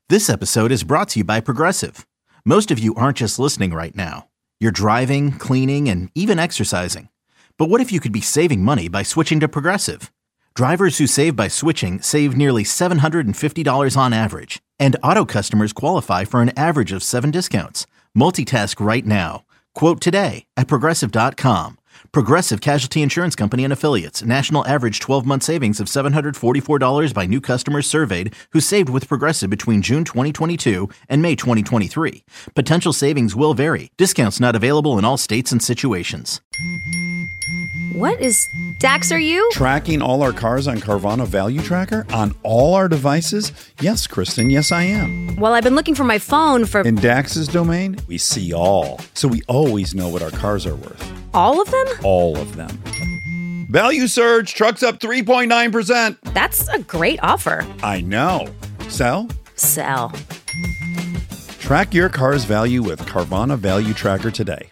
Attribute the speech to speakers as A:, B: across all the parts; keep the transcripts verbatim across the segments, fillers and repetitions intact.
A: This episode is brought to you by Progressive. Most of you aren't just listening right now. You're driving, cleaning, and even exercising. But what if you could be saving money by switching to Progressive? Drivers who save by switching save nearly seven hundred fifty dollars on average. And auto customers qualify for an average of seven discounts. Multitask right now. Quote today at Progressive dot com. Progressive Casualty Insurance Company and Affiliates. National average twelve-month savings of seven hundred forty-four dollars by new customers surveyed who saved with Progressive between June twenty twenty-two and May twenty twenty-three. Potential savings will vary. Discounts not available in all states and situations.
B: What is Dax, are you?
C: Tracking all our cars on Carvana Value Tracker on all our devices? Yes, Kristen, yes, I am.
B: Well, I've been looking for my phone for...
C: In Dax's domain, we see all. So we always know what our cars are worth.
B: All of them?
C: All of them. Value surge, trucks up three point nine percent.
B: That's a great offer.
C: I know. Sell?
B: Sell.
C: Track your car's value with Carvana Value Tracker today.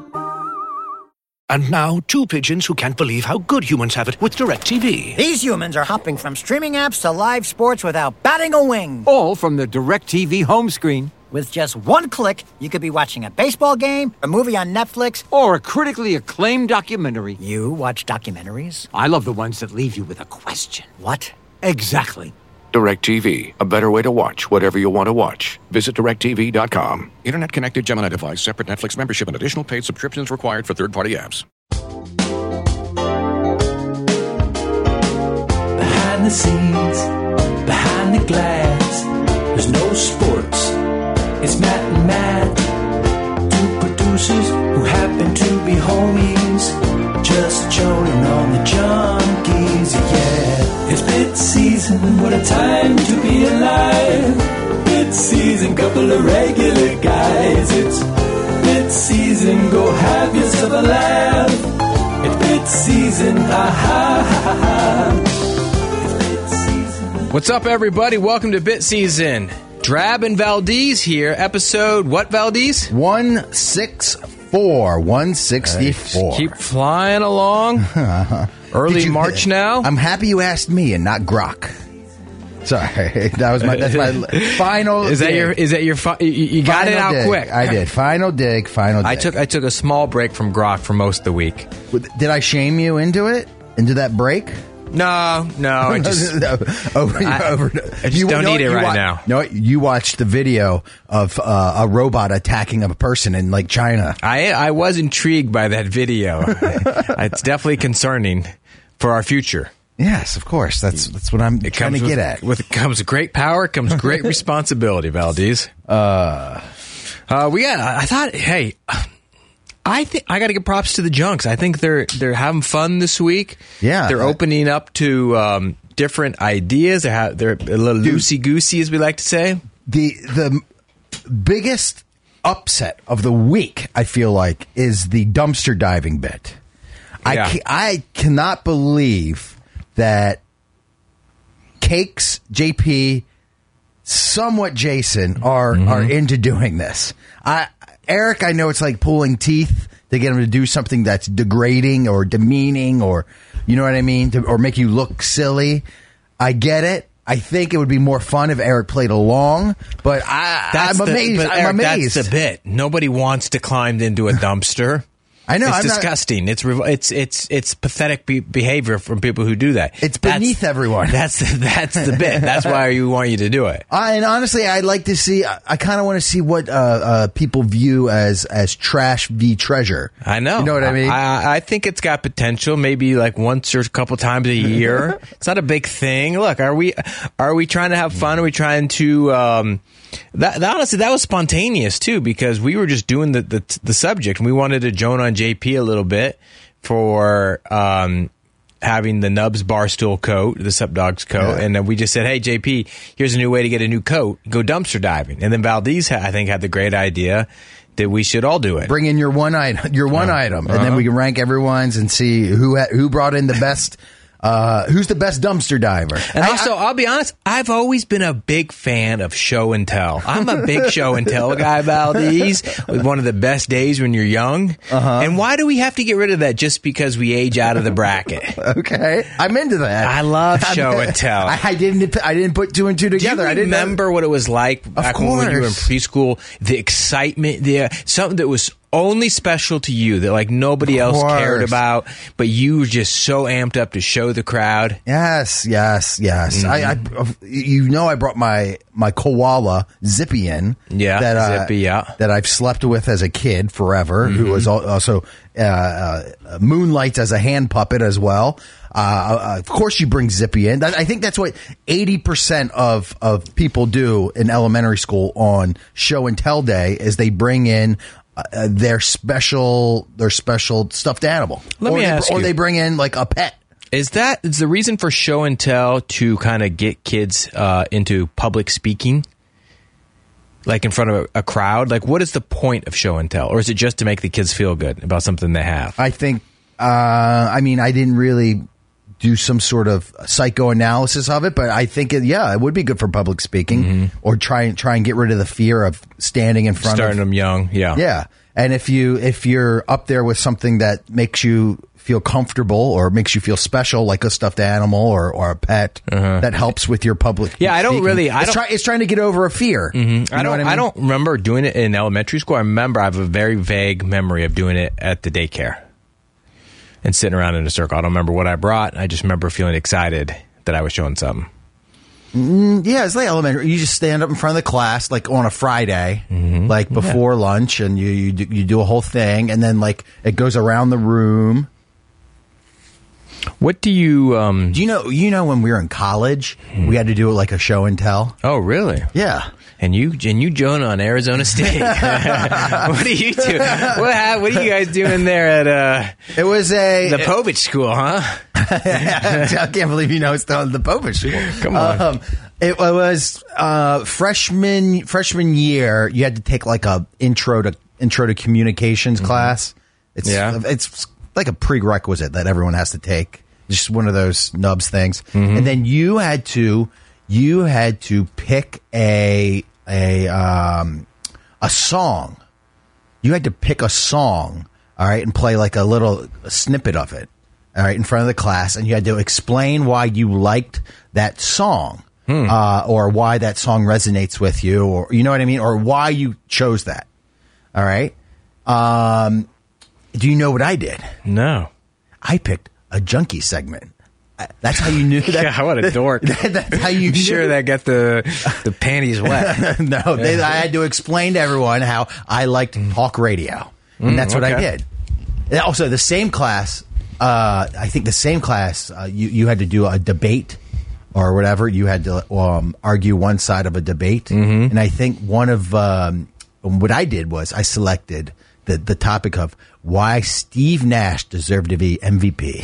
D: And now, two pigeons who can't believe how good humans have it with DirecTV.
E: These humans are hopping from streaming apps to live sports without batting a wing.
F: All from the DirecTV home screen.
E: With just one click, you could be watching a baseball game, a movie on Netflix,
F: or a critically acclaimed documentary.
E: You watch documentaries?
F: I love the ones that leave you with a question.
E: What?
F: Exactly.
D: DirecTV, a better way to watch whatever you want to watch. Visit direct T V dot com. Internet connected Gemini device, separate Netflix membership, and additional paid subscriptions required for third-party apps.
G: Behind the scenes, behind the glass, there's no sports. It's Matt and Matt, two producers who happen to be homies, just joning on the junkies, yeah. It's bit season, what a time to be alive. Bit season, couple of regular guys. It's bit season, go have yourself a laugh. It's bit season, ha ha ha ha. It's bit season.
H: What's up, everybody? Welcome to Bit Season. Drab and Valdez here. Episode, what, Valdez?
I: one sixty-four. one sixty-four.
H: Keep flying along. Early you, March now.
I: I'm happy you asked me and not Grok. Sorry, that was my that's my final.
H: Is
I: dig.
H: that your? Is that your? Fi- you, you got
I: final
H: it out
I: dig.
H: quick.
I: I did. Final dig. Final. Dig.
H: I took. I took a small break from Grok for most of the week.
I: Did I shame you into it? Into that break?
H: No, no. I just.
I: no, over,
H: I,
I: over,
H: I just
I: you,
H: don't
I: no,
H: need it right
I: wa-
H: now.
I: No, you watched the video of uh, a robot attacking a person in like China.
H: I I was intrigued by that video. It's definitely concerning for our future.
I: Yes, of course. That's that's what I'm
H: it
I: trying to
H: with,
I: get at.
H: With comes great power, comes great responsibility, Valdez. Uh, uh, we got. I thought. Hey, I think I got to give props to the Junks. I think they're they're having fun this week.
I: Yeah,
H: they're
I: I,
H: opening up to um, different ideas. They're ha- they're a little loosey goosey, as we like to say.
I: The the biggest upset of the week, I feel like, is the dumpster diving bit. I
H: Yeah.
I: ca- I cannot believe that Cakes, J P, somewhat Jason are mm-hmm. are into doing this. I Eric, I know it's like pulling teeth to get him to do something that's degrading or demeaning, or you know what I mean, to, or make you look silly. I get it. I think it would be more fun if Eric played along, but I,
H: that's
I: I'm
H: the,
I: amazed.
H: But
I: I'm
H: Eric,
I: amazed.
H: That's the bit. Nobody wants to climb into a dumpster.
I: I know.
H: It's
I: I'm
H: disgusting. Not, it's it's it's it's pathetic be- behavior from people who do that.
I: It's beneath
H: that's,
I: everyone.
H: That's that's the bit. That's why we want you to do it.
I: I, and honestly, I'd like to see. I, I kind of want to see what uh, uh, people view as as trash v treasure.
H: I know.
I: You know what I mean?
H: I, I think it's got potential. Maybe like once or a couple times a year. It's not a big thing. Look, are we are we trying to have fun? Are we trying to? Um, That, that honestly, that was spontaneous too, because we were just doing the, the the subject, and we wanted to joan on J P a little bit for um, having the Nubs Barstool coat, the Sup Dogs coat, yeah. And then we just said, "Hey, J P, here's a new way to get a new coat. Go dumpster diving." And then Valdez, I think, had the great idea that we should all do it.
I: Bring in your one item, your one uh, item, and
H: uh-huh.
I: then we can rank everyone's and see who ha- who brought in the best Uh, who's the best dumpster diver?
H: And
I: I-
H: also,
I: I-
H: I'll be honest, I've always been a big fan of show and tell. I'm a big show and tell guy, Valdez, with one of the best days when you're young. Uh-huh. And why do we have to get rid of that just because we age out of the bracket?
I: okay, I'm into that.
H: I love show and tell.
I: I, I didn't. I didn't put two and two together.
H: Do you
I: I didn't
H: remember what it was like back when you were in preschool? The excitement, the something that was only special to you that like nobody else cared about, but you were just so amped up to show the crowd.
I: Yes, yes, yes. Mm-hmm. I, I, you know, I brought my my koala Zippy in.
H: Yeah,
I: that, uh,
H: Zippy. Yeah,
I: that I've slept with as a kid forever. Mm-hmm. Who was also uh, uh, moonlights as a hand puppet as well. Uh, of course, you bring Zippy in. I think that's what eighty percent of of people do in elementary school on show and tell day is they bring in Uh, their special, their special stuffed animal.
H: Let
I: or
H: me
I: they,
H: ask
I: or
H: you,
I: they bring in like a pet.
H: Is that is the reason for show and tell to kind of get kids uh, into public speaking, like in front of a, a crowd? Like, what is the point of show and tell, or is it just to make the kids feel good about something they have?
I: I think. Uh, I mean, I didn't really do some sort of psychoanalysis of it, but I think it, yeah, it would be good for public speaking, mm-hmm. or try and try and get rid of the fear of standing in front
H: starting
I: of
H: them young. Yeah,
I: yeah. And if you if you're up there with something that makes you feel comfortable or makes you feel special, like a stuffed animal or, or a pet, uh-huh. that helps with your public.
H: Yeah, I don't
I: speaking.
H: really. I
I: it's,
H: don't,
I: try, it's trying to get over a fear.
H: Mm-hmm.
I: You
H: I
I: know
H: don't.
I: what I, mean?
H: I don't remember doing it in elementary school. I remember I have a very vague memory of doing it at the daycare and sitting around in a circle. I don't remember what I brought. I just remember feeling excited that I was showing something.
I: Mm, yeah, it's like elementary. You just stand up in front of the class, like on a Friday, mm-hmm. like before yeah. lunch, and you you do, you do a whole thing, and then like it goes around the room.
H: What do you um?
I: Do you know? You know when we were in college, hmm. we had to do it like a show and tell.
H: Oh, really?
I: Yeah.
H: And you and you joined on Arizona State. What do you do? What what are you guys doing there at? Uh,
I: it was a
H: the Povich School, huh?
I: I can't believe you know it's still the Povich School.
H: Come on.
I: Um, it was uh, freshman freshman year. You had to take like a intro to intro to communications mm-hmm. class. It's
H: yeah.
I: It's like a prerequisite that everyone has to take. Just one of those nubs things. Mm-hmm. And then you had to you had to pick a a um a song. You had to pick a song, all right, and play like a little a snippet of it, all right, in front of the class, and you had to explain why you liked that song, hmm. uh, or why that song resonates with you, or you know what I mean, or why you chose that. All right. Um, do you know what I did?
H: No,
I: I picked a junkie segment. That's how you knew that.
H: Yeah, what a dork.
I: That, that's how you knew.
H: Sure that got the the panties wet.
I: No, they, I had to explain to everyone how I liked talk radio. And mm, that's what okay. I did. And also, the same class, uh, I think the same class, uh, you, you had to do a debate or whatever. You had to um, argue one side of a debate. Mm-hmm. And I think one of um, what I did was I selected the, the topic of why Steve Nash deserved to be M V P.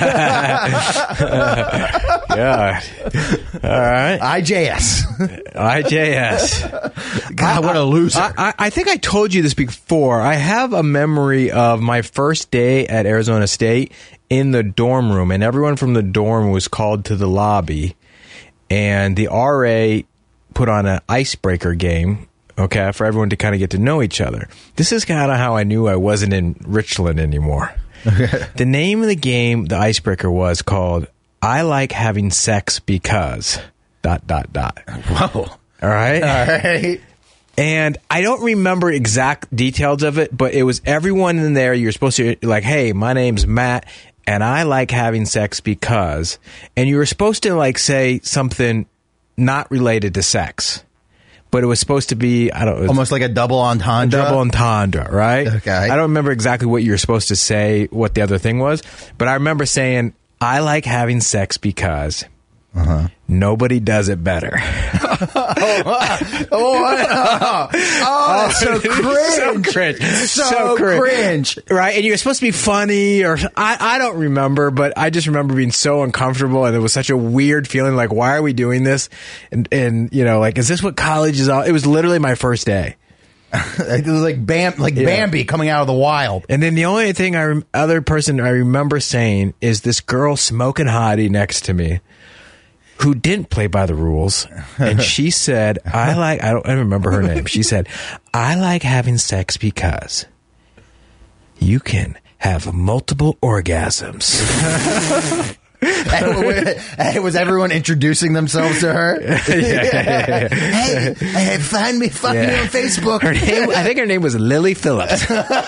H: Yeah. All right.
I: I J S.
H: I J S.
I: God, what a loser.
H: I, I, I think I told you this before. I have a memory of my first day at Arizona State in the dorm room, and everyone from the dorm was called to the lobby, and the R A put on an icebreaker game. Okay, for everyone to kind of get to know each other. This is kind of how I knew I wasn't in Richland anymore. The name of the game, the icebreaker, was called I Like Having Sex Because... dot, dot, dot.
I: Whoa.
H: All right?
I: All right.
H: And I don't remember exact details of it, but it was everyone in there. You're supposed to, like, hey, my name's Matt, and I like having sex because... And you were supposed to, like, say something not related to sex. But it was supposed to be, I don't know.
I: Almost like a double entendre?
H: A double entendre, right?
I: Okay.
H: I don't remember exactly what you were supposed to say, what the other thing was. But I remember saying, I like having sex because uh-huh. nobody does it better.
I: oh, oh, oh, oh, so cringe.
H: So cringe.
I: So,
H: so cringe.
I: cringe.
H: Right? And you're supposed to be funny, or I, I don't remember, but I just remember being so uncomfortable, and it was such a weird feeling, like, why are we doing this? And, and you know, like, is this what college is all? It was literally my first day.
I: It was like Bam, like
H: Yeah.
I: Bambi coming out of the wild.
H: And then the only thing I rem- other person I remember saying is this girl smoking hottie next to me, who didn't play by the rules, and she said, "I like." I don't. I don't remember her name. She said, "I like having sex because you can have multiple orgasms."
I: And was everyone introducing themselves to her?
H: yeah, yeah, yeah, yeah.
I: Hey, hey, find me, find
H: Yeah.
I: me on Facebook.
H: Her name, I think her name was Lily Phillips.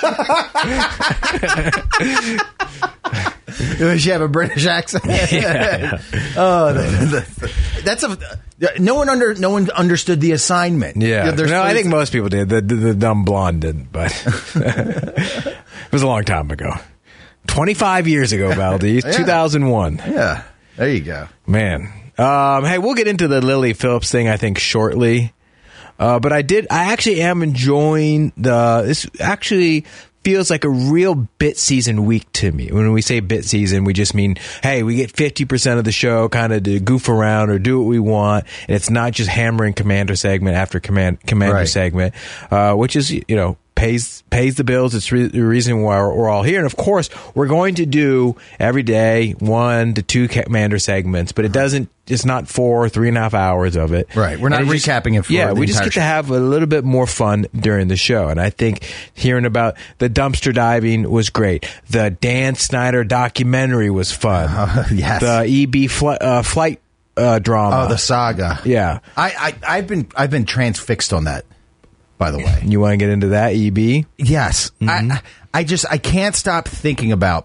I: Does she have a British accent?
H: Yeah.
I: Oh, the, the, that's a no one under no one understood the assignment.
H: Yeah,
I: There's-
H: no, I think most people did. The, the, the dumb blonde didn't, but it was a long time ago. twenty-five years ago, Valdez,
I: Yeah.
H: two thousand one.
I: Yeah, there you go.
H: Man. Um, hey, we'll get into the Lily Phillips thing, I think, shortly. Uh, but I did, I actually am enjoying the, this actually feels like a real bit season week to me. When we say bit season, we just mean, hey, we get fifty percent of the show kind of to goof around or do what we want. And it's not just hammering Commander segment after command, Commander
I: Right.
H: segment, uh, which is, you know, pays pays the bills. It's re- the reason why we're, we're all here. And of course, we're going to do every day one to two Commander segments, but it doesn't. It's not four, three and a half hours of it.
I: Right. We're not
H: And it just-
I: recapping it for
H: Yeah,
I: the
H: we just
I: entire
H: get to
I: show.
H: have a little bit more fun during the show. And I think hearing about the dumpster diving was great. The Dan Snyder documentary was fun.
I: Uh, yes.
H: The E B fl- uh, flight uh, drama.
I: Oh, the saga.
H: Yeah.
I: I, I I've been I've been transfixed on that. By the way,
H: You want to get into that, E B?
I: yes,
H: Mm-hmm.
I: I I just I can't stop thinking about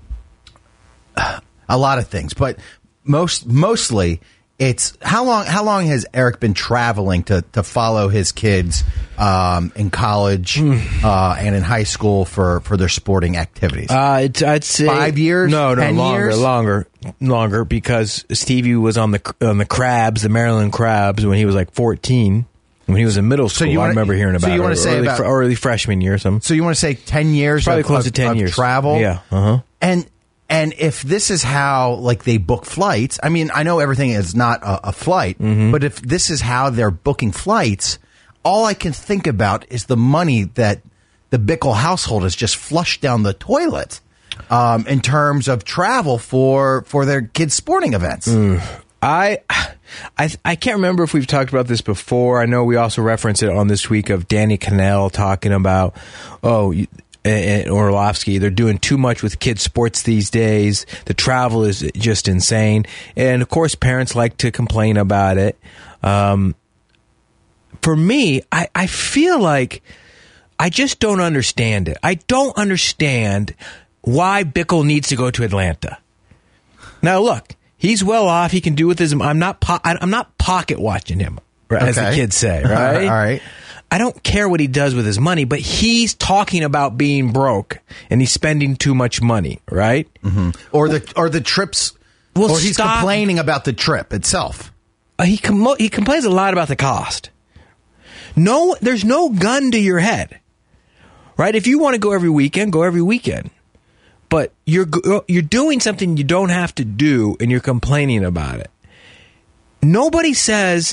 I: a lot of things, but most mostly it's how long how long has Eric been traveling to to follow his kids um, in college uh, and in high school for for their sporting activities?
H: Uh, it's, I'd say
I: Five years?
H: No, no,
I: Ten
H: longer,
I: years?
H: longer, longer. Because Stevie was on the on the Crabs, the Maryland Crabs, when he was like fourteen. When he was in middle school,
I: you
H: I
I: wanna-
H: remember hearing about
I: so you
H: it.
I: wanna
H: Or
I: say
H: early,
I: about-
H: fr- early freshman year, or something.
I: So you want to say ten years?
H: Probably
I: of,
H: close
I: of-
H: to ten
I: of
H: years.
I: travel.
H: Yeah. Uh huh.
I: And and if this is how like they book flights, I mean, I know everything is not a, a flight,
H: Mm-hmm.
I: but if this is how they're booking flights, all I can think about is the money that the Bickle household has just flushed down the toilet um, in terms of travel for for their kids' sporting events.
H: I, I, I can't remember if we've talked about this before. I know we also referenced it on this week of Danny Cannell talking about, oh, you- and Orlovsky, they're doing too much with kids' sports these days. The travel is just insane. And of course, parents like to complain about it. Um, for me, I, I feel like I just don't understand it. I don't understand why Bickle needs to go to Atlanta. Now, look, he's well off. He can do with his. I'm not. Po- I'm not pocket watching him, right, as the
I: Okay.
H: kids say. Right.
I: All right.
H: I don't care what he does with his money, but he's talking about being broke and he's spending too much money. Right.
I: Or the or the trips.
H: Well,
I: or he's
H: stop.
I: complaining about the trip itself.
H: Uh, he com- he complains a lot about the cost. No, there's no gun to your head, right? If you want to go every weekend, go every weekend. But you're go- you're doing something you don't have to do, and you're complaining about it. Nobody says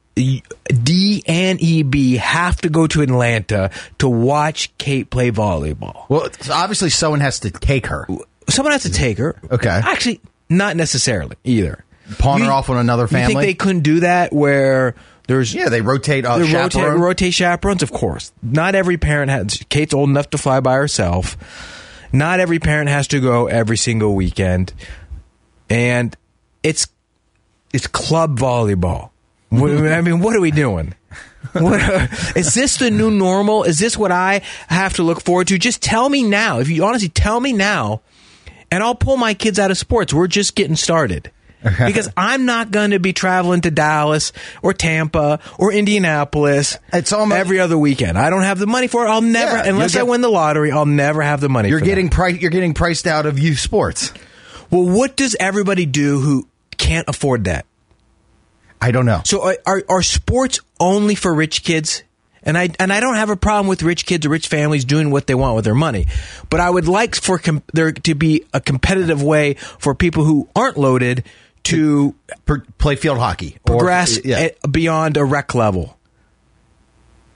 H: D and E B have to go to Atlanta to watch Kate play volleyball.
I: Well, it's obviously someone has to take her.
H: Someone has to take her.
I: Okay.
H: Actually, not necessarily either.
I: Pawn her
H: You-
I: off on another
H: You think
I: family?
H: they couldn't do that where there's
I: Yeah, they rotate uh,
H: they rotate,
I: chaperone.
H: rotate chaperones? Of course. Not every parent has. Kate's old enough to fly by herself. Not every parent has to go every single weekend. And it's it's club volleyball. What- I mean, what are we doing? What, is this the new normal? Is this what I have to look forward to? Just tell me now. If you honestly tell me now, and I'll pull my kids out of sports. We're just getting started. Because I'm not going to be traveling to Dallas or Tampa or Indianapolis
I: It's almost-
H: every other weekend. I don't have the money for it. I'll never,
I: Yeah,
H: unless
I: you'll
H: I
I: get-
H: win the lottery, I'll never have the money
I: You're
H: for that.
I: getting pri- you're getting priced out of youth sports.
H: Well, what does everybody do who can't afford that?
I: I don't know.
H: So are, are, are sports only for rich kids? And I and I don't have a problem with rich kids or rich families doing what they want with their money, but I would like for com- there to be a competitive way for people who aren't loaded to
I: Per- play field hockey, or-
H: progress
I: yeah.
H: at- beyond a rec level.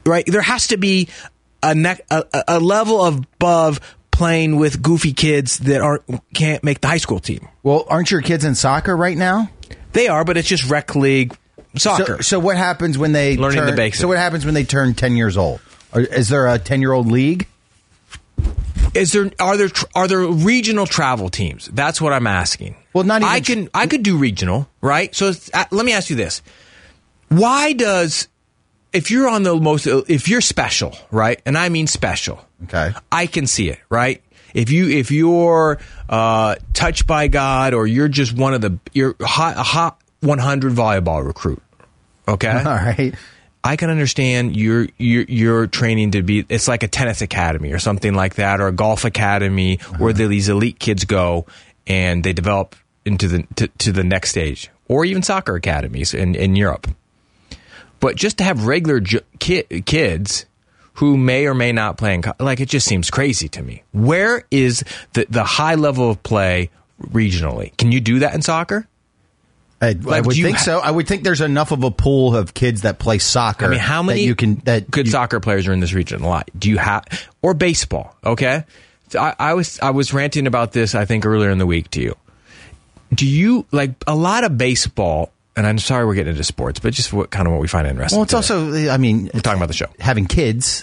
H: right? There has to be a, ne- a, a level above playing with goofy kids that aren't can't make the high school team.
I: Well, aren't your kids in soccer right now?
H: They are, but it's just rec league soccer.
I: So, so what happens when they
H: Learning
I: turn,
H: the basics.
I: So what happens when they turn ten years old? Or is there a ten-year-old league?
H: Is there are there are there regional travel teams? That's what I'm asking.
I: Well, not even
H: I can I could do regional, right? So it's, uh, let me ask you this: why does if you're on the most if you're special, right? And I mean special.
I: Okay,
H: I can see it, right? If you if you're uh, touched by God, or you're just one of the you're hot, a hot one hundred volleyball recruit, okay?
I: All right.
H: I can understand you're, you're you're training to be. It's like a tennis academy or something like that, or a golf academy uh-huh. where the, these elite kids go and they develop into the to, to the next stage, or even soccer academies in, in Europe. But just to have regular ju- ki- kids who may or may not play in co- like it just seems crazy to me. Where is the the high level of play regionally? Can you do that in soccer?
I: I,
H: Like,
I: I would
H: do you
I: think
H: ha-
I: so. I would think there's enough of a pool of kids that play soccer.
H: I mean, how many
I: that you can that
H: good
I: you,
H: soccer players are in this region? A lot. Do you have or baseball? Okay, so I, I was I was ranting about this I think earlier in the week to you. Do you like a lot of baseball? And I'm sorry we're getting into sports, but just what kind of what we find interesting.
I: Well, it's
H: today.
I: also I mean
H: we're talking about the show.
I: Having kids.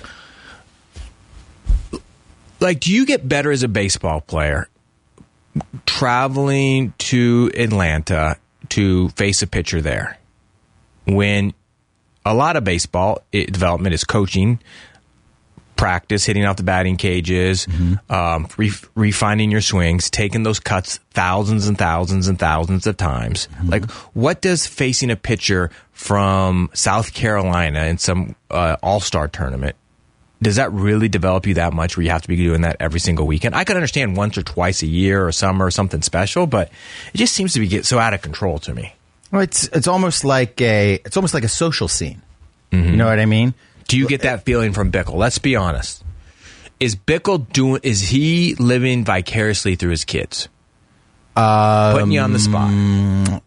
H: Like, do you get better as a baseball player traveling to Atlanta to face a pitcher there, when a lot of baseball it, development is coaching, practice, hitting off the batting cages, mm-hmm. um, re- refining your swings, taking those cuts thousands and thousands and thousands of times. Mm-hmm. Like, what does facing a pitcher from South Carolina in some uh, all-star tournament, does that really develop you that much where you have to be doing that every single weekend? I could understand once or twice a year or summer or something special, but it just seems to be get so out of control to me.
I: Well, it's it's almost like a it's almost like a social scene. Mm-hmm. You know what I mean?
H: Do you get that feeling from Bickle? Let's be honest. Is Bickle doing? Is he living vicariously through his kids?
I: Um,
H: Putting you on the spot.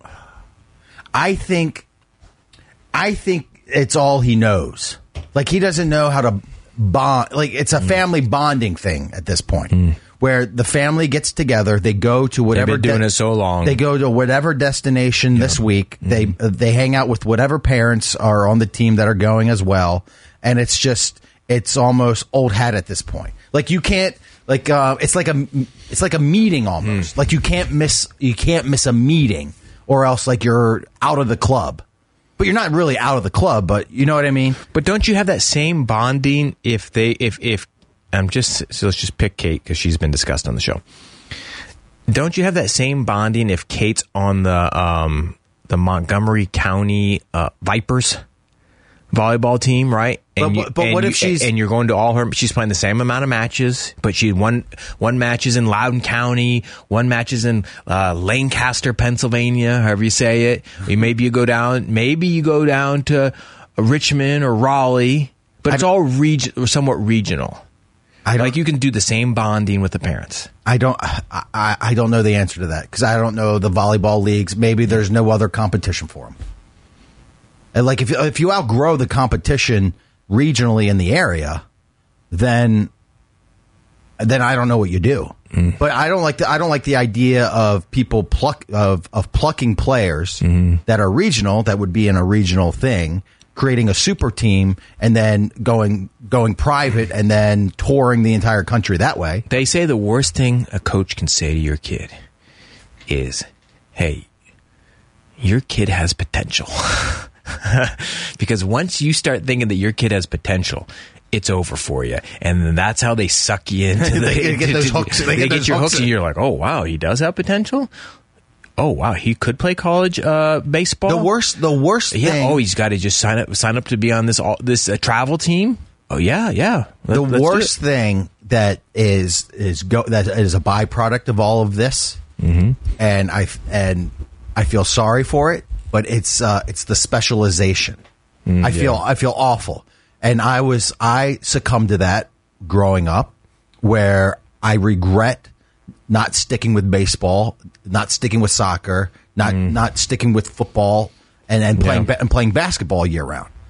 I: I think. I think it's all he knows. Like, he doesn't know how to bond. Like, it's a family bonding thing at this point, mm. where the family gets together. They go to whatever.
H: They've been doing
I: de-
H: it so long.
I: They go to whatever destination yeah. this week. Mm. They uh, they hang out with whatever parents are on the team that are going as well. And it's just, it's almost old hat at this point. Like, you can't, like, uh, it's like a, it's like a meeting almost. Mm. Like, you can't miss, you can't miss a meeting, or else, like, you're out of the club. But you're not really out of the club, but you know what I mean?
H: But don't you have that same bonding if they, if, if, I'm just, so let's just pick Kate because she's been discussed on the show. Don't you have that same bonding if Kate's on the, um, the Montgomery County uh, Vipers volleyball team, right? And
I: but
H: you,
I: but
H: and
I: what
H: you,
I: if she's
H: and you're going to all her? She's playing the same amount of matches, but she one one match is in Loudoun County, one match is in uh, Lancaster, Pennsylvania, however you say it. Maybe you go down, maybe you go down to Richmond or Raleigh, but it's I, all reg- somewhat regional. I like you can do the same bonding with the parents.
I: I don't. I, I don't know the answer to that because I don't know the volleyball leagues. Maybe there's no other competition for them. And like if if you outgrow the competition regionally in the area, then then I don't know what you do. Mm. But I don't like the I don't like the idea of people pluck of of plucking players mm-hmm. that are regional, that would be in a regional thing, creating a super team and then going going private and then touring the entire country that way.
H: They say the worst thing a coach can say to your kid is, "Hey, your kid has potential." Because once you start thinking that your kid has potential, it's over for you, and then that's how they suck you into. The,
I: they get those hooks.
H: They, they get, get your hooks, hooks and you're like, "Oh wow, he does have potential. Oh wow, he could play college uh, baseball."
I: The worst, the worst
H: yeah,
I: thing.
H: Oh, he's got to just sign up, sign up to be on this all, this uh, travel team. Oh yeah, yeah. Let,
I: the worst thing that is is go that is a byproduct of all of this, mm-hmm. and I and I feel sorry for it. But it's uh, it's the specialization. Mm, I feel yeah. I feel awful, and I was I succumbed to that growing up, where I regret not sticking with baseball, not sticking with soccer, not mm. not sticking with football, and, and playing yeah. ba- and playing basketball year round.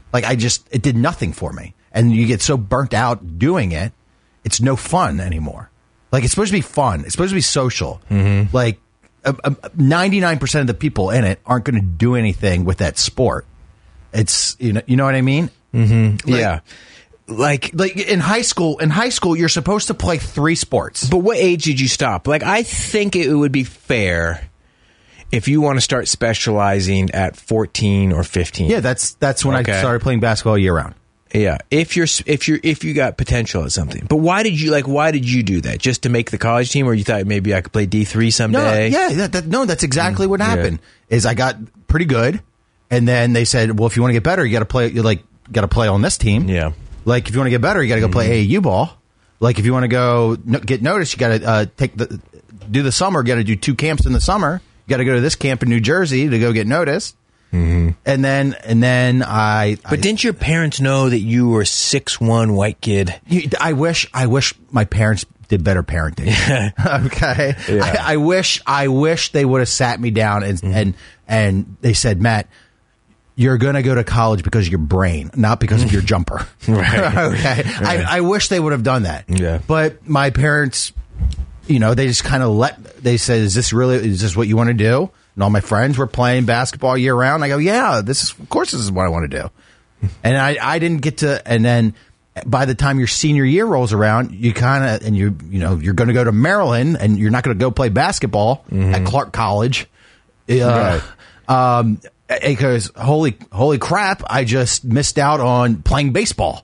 I: Like I just, it did nothing for me. And you get so burnt out doing it, it's no fun anymore. Like it's supposed to be fun. It's supposed to be social.
H: Mm-hmm.
I: Like uh, uh, ninety-nine percent of the people in it aren't going to do anything with that sport. It's, you know, you know what I mean?
H: Mm-hmm.
I: Like,
H: yeah. Like,
I: like in high school, in high school, you're supposed to play three sports.
H: But what age did you stop? Like, I think it would be fair if you want to start specializing at fourteen or fifteen.
I: Yeah, that's that's when
H: Okay.
I: I started playing basketball year round.
H: Yeah, if you're if you're if you got potential at something. But why did you like? Why did you do that? Just to make the college team, or you thought maybe I could play D three
I: No,
H: someday?
I: yeah, that, that, no, that's exactly what
H: Yeah.
I: happened. Is I got pretty good, and then they said, well, if you want to get better, you got to play. You like got to play on this team.
H: Yeah.
I: Like if you want to get better, you got to go play A A U ball. Like if you want to go no, get noticed, you got to uh, take the do the summer. Got to do two camps in the summer. You got to go to this camp in New Jersey to go get noticed.
H: Mm-hmm.
I: And then and then I.
H: But
I: I,
H: didn't your parents know that you were a six one white kid?
I: You, I wish I wish my parents did better parenting. okay,
H: Yeah.
I: I, I wish I wish they would have sat me down and
H: Mm-hmm.
I: and and they said, Matt, you're going to go to college because of your brain, not because of your jumper.
H: Right.
I: okay,
H: Right.
I: I, I wish they would have done that.
H: Yeah.
I: But my parents, you know, they just kind of let. They said, "Is this really? Is this what you want to do?" And all my friends were playing basketball year round. I go, yeah, this is, of course, this is what I want to do. And I, I didn't get to, and then by the time your senior year rolls around, you kind of, and you, you know, you're going to go to Maryland and you're not going to go play basketball at Clark College. Uh, um, because holy, holy crap, I just missed out on playing baseball.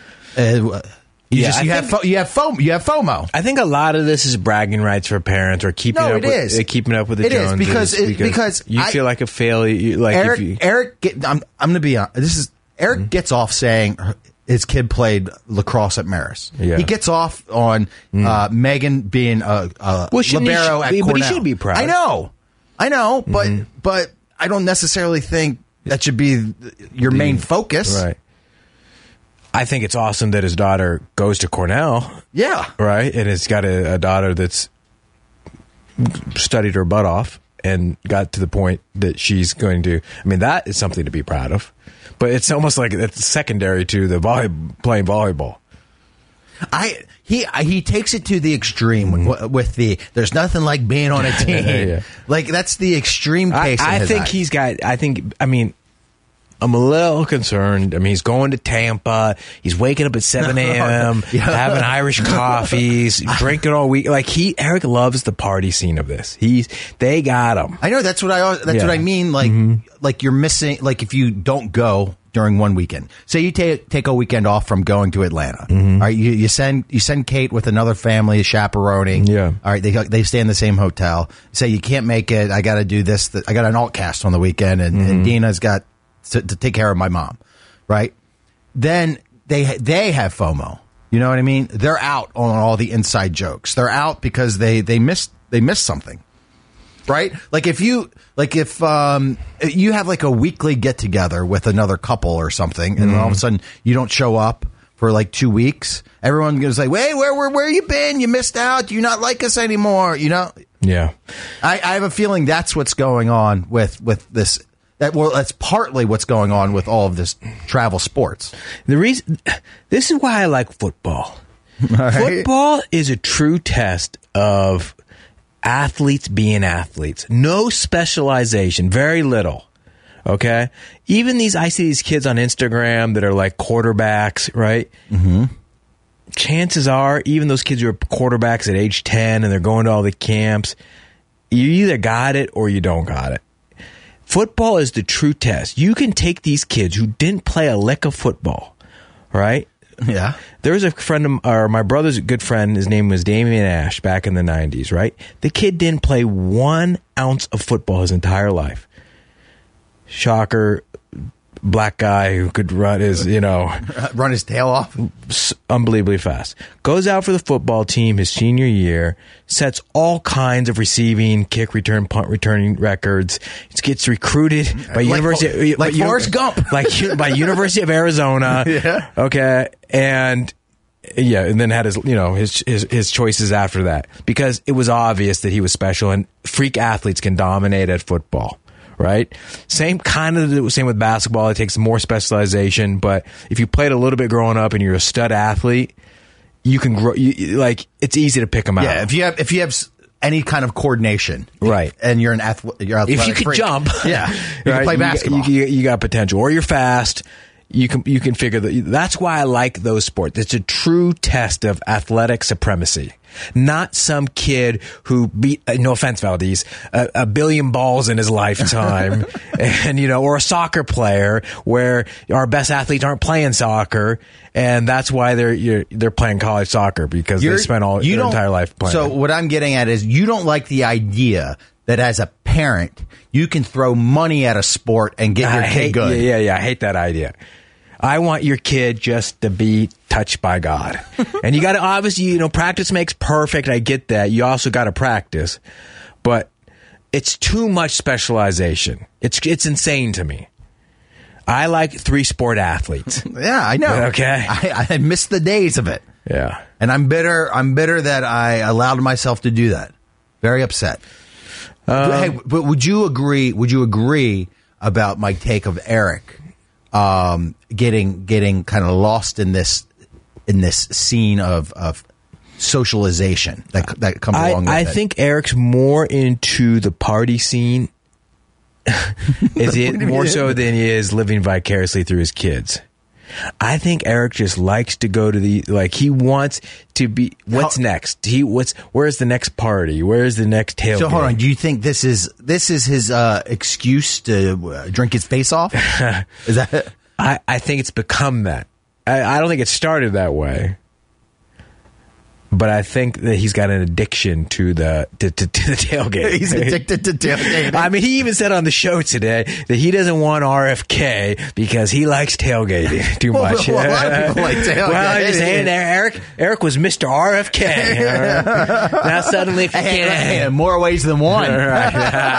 I: Uh, you
H: Yeah,
I: just,
H: I
I: you have,
H: think-
I: fo- you have FOMO, you have FOMO.
H: I think a lot of this is bragging rights for parents or keeping
I: No,
H: up
I: it
H: with
I: is.
H: uh, keeping up with the
I: It is,
H: Joneses
I: because it- because
H: you
I: I-
H: feel like a failure. You, like
I: Eric,
H: if you,
I: Eric, get, I'm, I'm going to be honest. This is Eric gets off saying his kid played lacrosse at Marist.
H: Yeah.
I: He gets off on uh, Megan being a, a
H: Well, shouldn't he
I: libero
H: sh-
I: at
H: but he
I: Cornell.
H: should be proud.
I: I know, I know, but but I don't necessarily think that should be your main focus.
H: right. I think it's awesome that his daughter goes to Cornell,
I: Yeah.
H: right, and has got a, a daughter that's studied her butt off and got to the point that she's going to. I mean, that is something to be proud of. But it's almost like it's secondary to the volley, playing volleyball.
I: I he I, he takes it to the extreme with, with the there's nothing like being on a team.
H: Yeah.
I: Like that's the extreme
H: I,
I: case. in
H: I
I: his
H: think
I: eyes.
H: he's got. I think. I mean, I'm a little concerned. I mean, he's going to Tampa. He's waking up at seven a.m.
I: Yeah.
H: having Irish coffees, drinking all week. Like he, Eric loves the party scene of this. He's. They got him.
I: I know that's what I always- that's
H: Yeah.
I: what I mean. Like like you're missing. Like if you don't go during one weekend, say you take take a weekend off from going to Atlanta. All right, you, you send you send Kate with another family chaperoning.
H: Yeah.
I: All right, they they stay in the same hotel. Say you can't make it. I got to do this. th- I got an alt cast on the weekend, and, and Dina's got to, to take care of my mom. Right. Then they they have FOMO. You know what I mean? They're out on all the inside jokes. They're out because they they missed they missed something. Right? Like if you like if um you have like a weekly get together with another couple or something, and then all of a sudden you don't show up for like two weeks, everyone's gonna say, "Hey, where where where you been? You missed out. Do you not like us anymore?" You know?
H: Yeah.
I: I, I have a feeling that's what's going on with with this. That well, that's partly what's going on with all of this travel sports.
H: The reason. This is why I like football.
I: Right?
H: Football is a true test of athletes being athletes. No specialization, very little. Okay? Even these, I see these kids on Instagram that are like quarterbacks, right? Mm-hmm. Chances are, even those kids who are quarterbacks at age ten and they're going to all the camps, you either got it or you don't got it. Football is the true test. You can take these kids who didn't play a lick of football, right?
I: Yeah.
H: There was a friend of, or my brother's a good friend. His name was Damian Ash back in the nineties, right? The kid didn't play one ounce of football his entire life. Shocker, black guy who could run his, you know,
I: Run his tail off.
H: s- unbelievably fast. Goes out for the football team his senior year, sets all kinds of receiving, kick return, punt returning records. He gets recruited by
I: Like
H: University,
I: Fo- like
H: by,
I: Forrest Gump.
H: like u- by University of Arizona.
I: Yeah.
H: Okay, and yeah, and then had his, you know, his his his choices after that because it was obvious that he was special and freak athletes can dominate at football. right? Same kind of the same with basketball. It takes more specialization, but if you played a little bit growing up and you're a stud athlete, you can grow. You, like it's easy to pick them out.
I: Yeah, if you have if you have any kind of coordination,
H: right,
I: and you're an athlete, you're athletic
H: if you can
I: freak,
H: jump,
I: yeah, you
H: right?
I: can play basketball.
H: You, you, you got potential, or you're fast. You can you can figure that. That's why I like those sports. It's a true test of athletic supremacy. Not some kid who beat, no offense, Valdez, a, a billion balls in his lifetime, and you know, or a soccer player where our best athletes aren't playing soccer, and that's why they're you're, they're playing college soccer because
I: You're,
H: they spent all
I: you
H: their
I: don't-
H: entire life playing.
I: So what I'm getting at is you don't like the idea that as a parent you can throw money at a sport and get your
H: I
I: kid
H: hate,
I: good.
H: Yeah, yeah, yeah. I hate that idea. I want your kid just to be touched by God. And you got to obviously, you know, practice makes perfect. I get that. You also got to practice. But it's too much specialization. It's it's insane to me. I like three sport athletes.
I: Yeah, I know.
H: Okay.
I: I, I miss the days of it.
H: Yeah.
I: And I'm bitter. I'm bitter that I allowed myself to do that. Very upset.
H: Um,
I: hey, but would you agree? Would you agree about my take of Eric um, getting getting kind of lost in this in this scene of of socialization that that comes
H: I,
I: along with
H: I
I: it?
H: think Eric's more into the party scene. Is it more so than he is living vicariously through his kids? I think Eric just likes to go to the like he wants to be. What's
I: How,
H: next? He what's where's the next party? Where's the next tailgate?
I: So hold on. Do you think this is this is his uh, excuse to uh, drink his face off? Is that?
H: I I think it's become that. I, I don't think it started that way. But I think that he's got an addiction to the to, to, to the tailgate.
I: He's addicted to tailgating.
H: I mean, he even said on the show today that he doesn't want R F K because he likes tailgating too
I: Well,
H: much.
I: well, a lot of people like tailgating.
H: Well, I'm just saying there, Eric. Eric was Mister R F K. Now suddenly, if you
I: Hey,
H: can't,
I: hey, in more ways than one.
H: Right.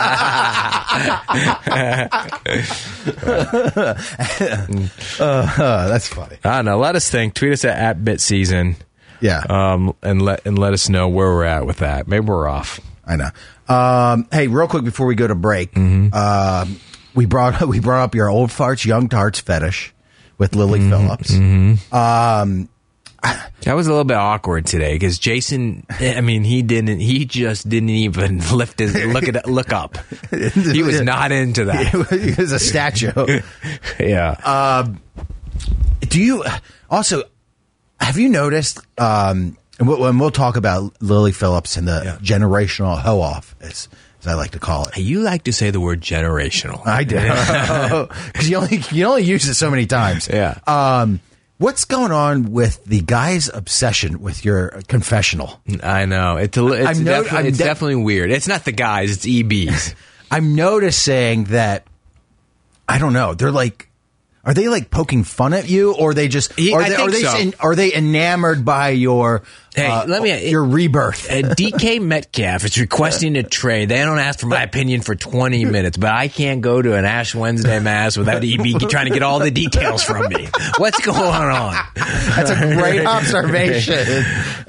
I: uh, uh, that's funny.
H: I don't know. Let us think. Tweet us at, at BitSeason.
I: Yeah.
H: Um, and let and let us know where we're at with that. Maybe we're off.
I: I know. Um, hey, real quick before we go to break,
H: Mm-hmm.
I: um, we brought we brought up your old farts, young tarts fetish with Lily
H: Mm-hmm.
I: Phillips.
H: Mm-hmm.
I: Um,
H: that was a little bit awkward today because Jason. I mean, he didn't. He just didn't even lift his look at look up. He was not into that.
I: He was a statue.
H: Yeah.
I: Um, do you also? Have you noticed, um, and we'll, and we'll talk about Lily Phillips and the
H: Yeah.
I: generational hoe-off, as, as I like to call it.
H: You like to say the word generational.
I: I do. Because you only, you only use it so many times.
H: Yeah.
I: Um, what's going on with the guy's obsession with your confessional?
H: I know. It's, a, it's,
I: I'm no-
H: defi-
I: I'm
H: it's
I: de-
H: definitely weird. It's not the guys. It's E Bs.
I: I'm noticing that, I don't know, they're like, are they like poking fun at you, or are they just
H: He-
I: are
H: I
I: they
H: think
I: are they
H: so.
I: en- are they enamored by your
H: Hey,
I: uh,
H: let me-
I: your rebirth?
H: Uh, D K Metcalf is requesting a trade. They don't ask for my opinion for twenty minutes, but I can't go to an Ash Wednesday Mass without E B trying to get all the details from me. What's going on?
I: That's a great observation.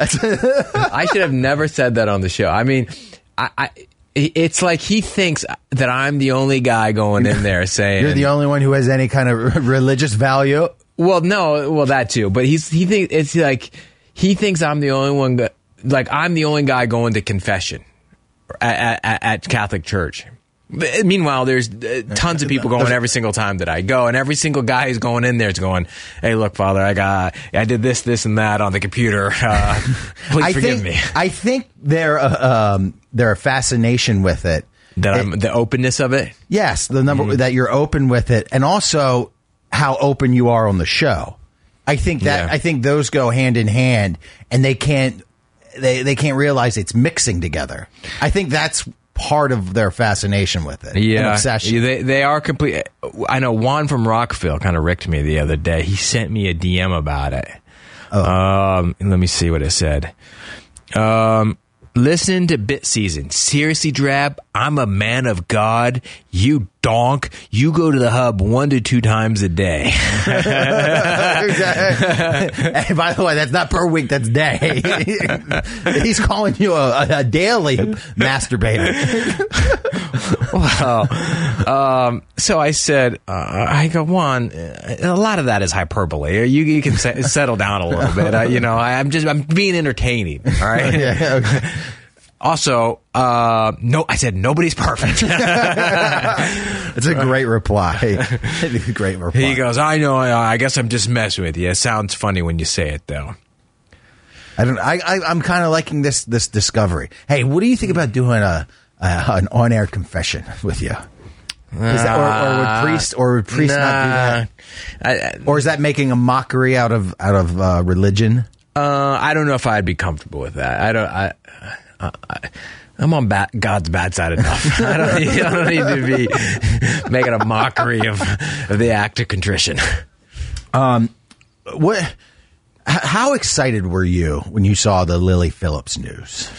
H: I should have never said that on the show. I mean, I, I it's like he thinks that I'm the only guy going in there saying
I: You're the only one who has any kind of religious value.
H: Well, no, well that too, but he's he thinks it's like he thinks I'm the only one that like I'm the only guy going to confession at, at, at Catholic Church. But meanwhile, there's uh, tons of people going every single time that I go, and every single guy who's going in there is going, "Hey, look, Father, I got, I did this, this, and that on the computer. Uh, please
I: I
H: forgive
I: think,
H: me."
I: I think their uh, um, their fascination with it,
H: That
I: it-
H: I'm the openness of it.
I: yes, the number
H: Mm-hmm.
I: that you're open with it, and also how open you are on the show. I think that
H: Yeah.
I: I think those go hand in hand, and they can't they they can't realize it's mixing together. I think that's part of their fascination with it. an
H: Yeah,
I: obsession.
H: they they are complete. I know Juan from Rockville kind of ricked me the other day. He sent me a D M about it.
I: Oh.
H: Um, and let me see what it said. Um, listen to Bit Season. Seriously, Drab, I'm a man of God. You donk. You go to the hub one to two times a day.
I: And by the way, that's not per week, that's day. He's calling you a, a daily masturbator.
H: Well, um, so I said, uh, I go, Juan, a lot of that is hyperbole. You, you can se- settle down a little bit. Uh, you know, I, I'm just, I'm being entertaining. All right.
I: Yeah, okay.
H: Also, uh, no, I said nobody's perfect.
I: It's a great reply. Great reply.
H: He goes, I know. I guess I'm just messing with you. It sounds funny when you say it, though.
I: I don't. I, I I'm kind of liking this this discovery. Hey, what do you think about doing a, a an on air confession with you? Is that, or, or would priest or would priest
H: nah.
I: not do that?
H: I, I,
I: or is that making a mockery out of out of uh, religion?
H: Uh, I don't know if I'd be comfortable with that. I don't. I. I, I I'm on bad, God's bad side enough. I don't, need, I don't need to be making a mockery of, of the act of contrition.
I: Um, what? H- how excited were you when you saw the Lily Phillips news?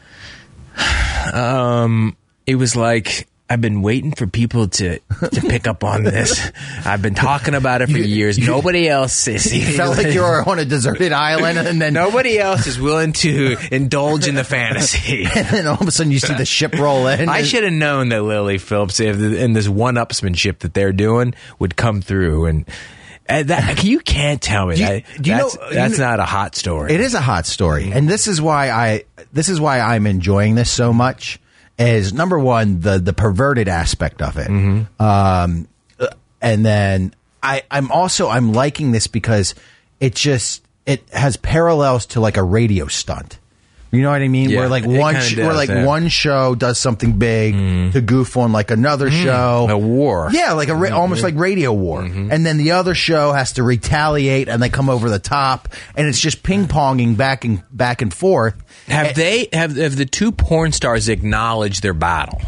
H: Um, it was like, I've been waiting for people to, to pick up on this. I've been talking about it for years. Nobody else is.
I: You felt like you were on a deserted island, and then
H: nobody else is willing to indulge in the fantasy.
I: And then all of a sudden, you see the ship roll in.
H: I should have known that Lily Phillips, if the, and this one-upsmanship that they're doing, would come through. And, and that, you can't tell me
I: do you,
H: that.
I: Do you
H: that's
I: know,
H: that's
I: you know,
H: not a hot story.
I: It is a hot story, and this is why I. This is why I'm enjoying this so much. Is number one the the perverted aspect of it, mm-hmm. um, and then I I'm also I'm liking this because it just it has parallels to like a radio stunt. You know what I mean?
H: Yeah,
I: where like
H: it
I: one
H: kinda
I: sh-
H: does,
I: where like
H: yeah.
I: one show does something big mm. to goof on like another mm. show,
H: a war.
I: Yeah, like a ra- almost like radio war, mm-hmm. and then the other show has to retaliate and they come over the top, and it's just ping ponging back and back and forth.
H: Have
I: and,
H: they have have the two porn stars acknowledged their battle,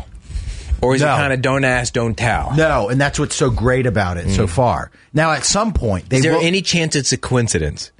H: or is
I: no.
H: it kind of don't ask, don't tell?
I: No, and that's what's so great about it mm. so far. Now, at some point, they
H: is there
I: will-
H: any chance it's a coincidence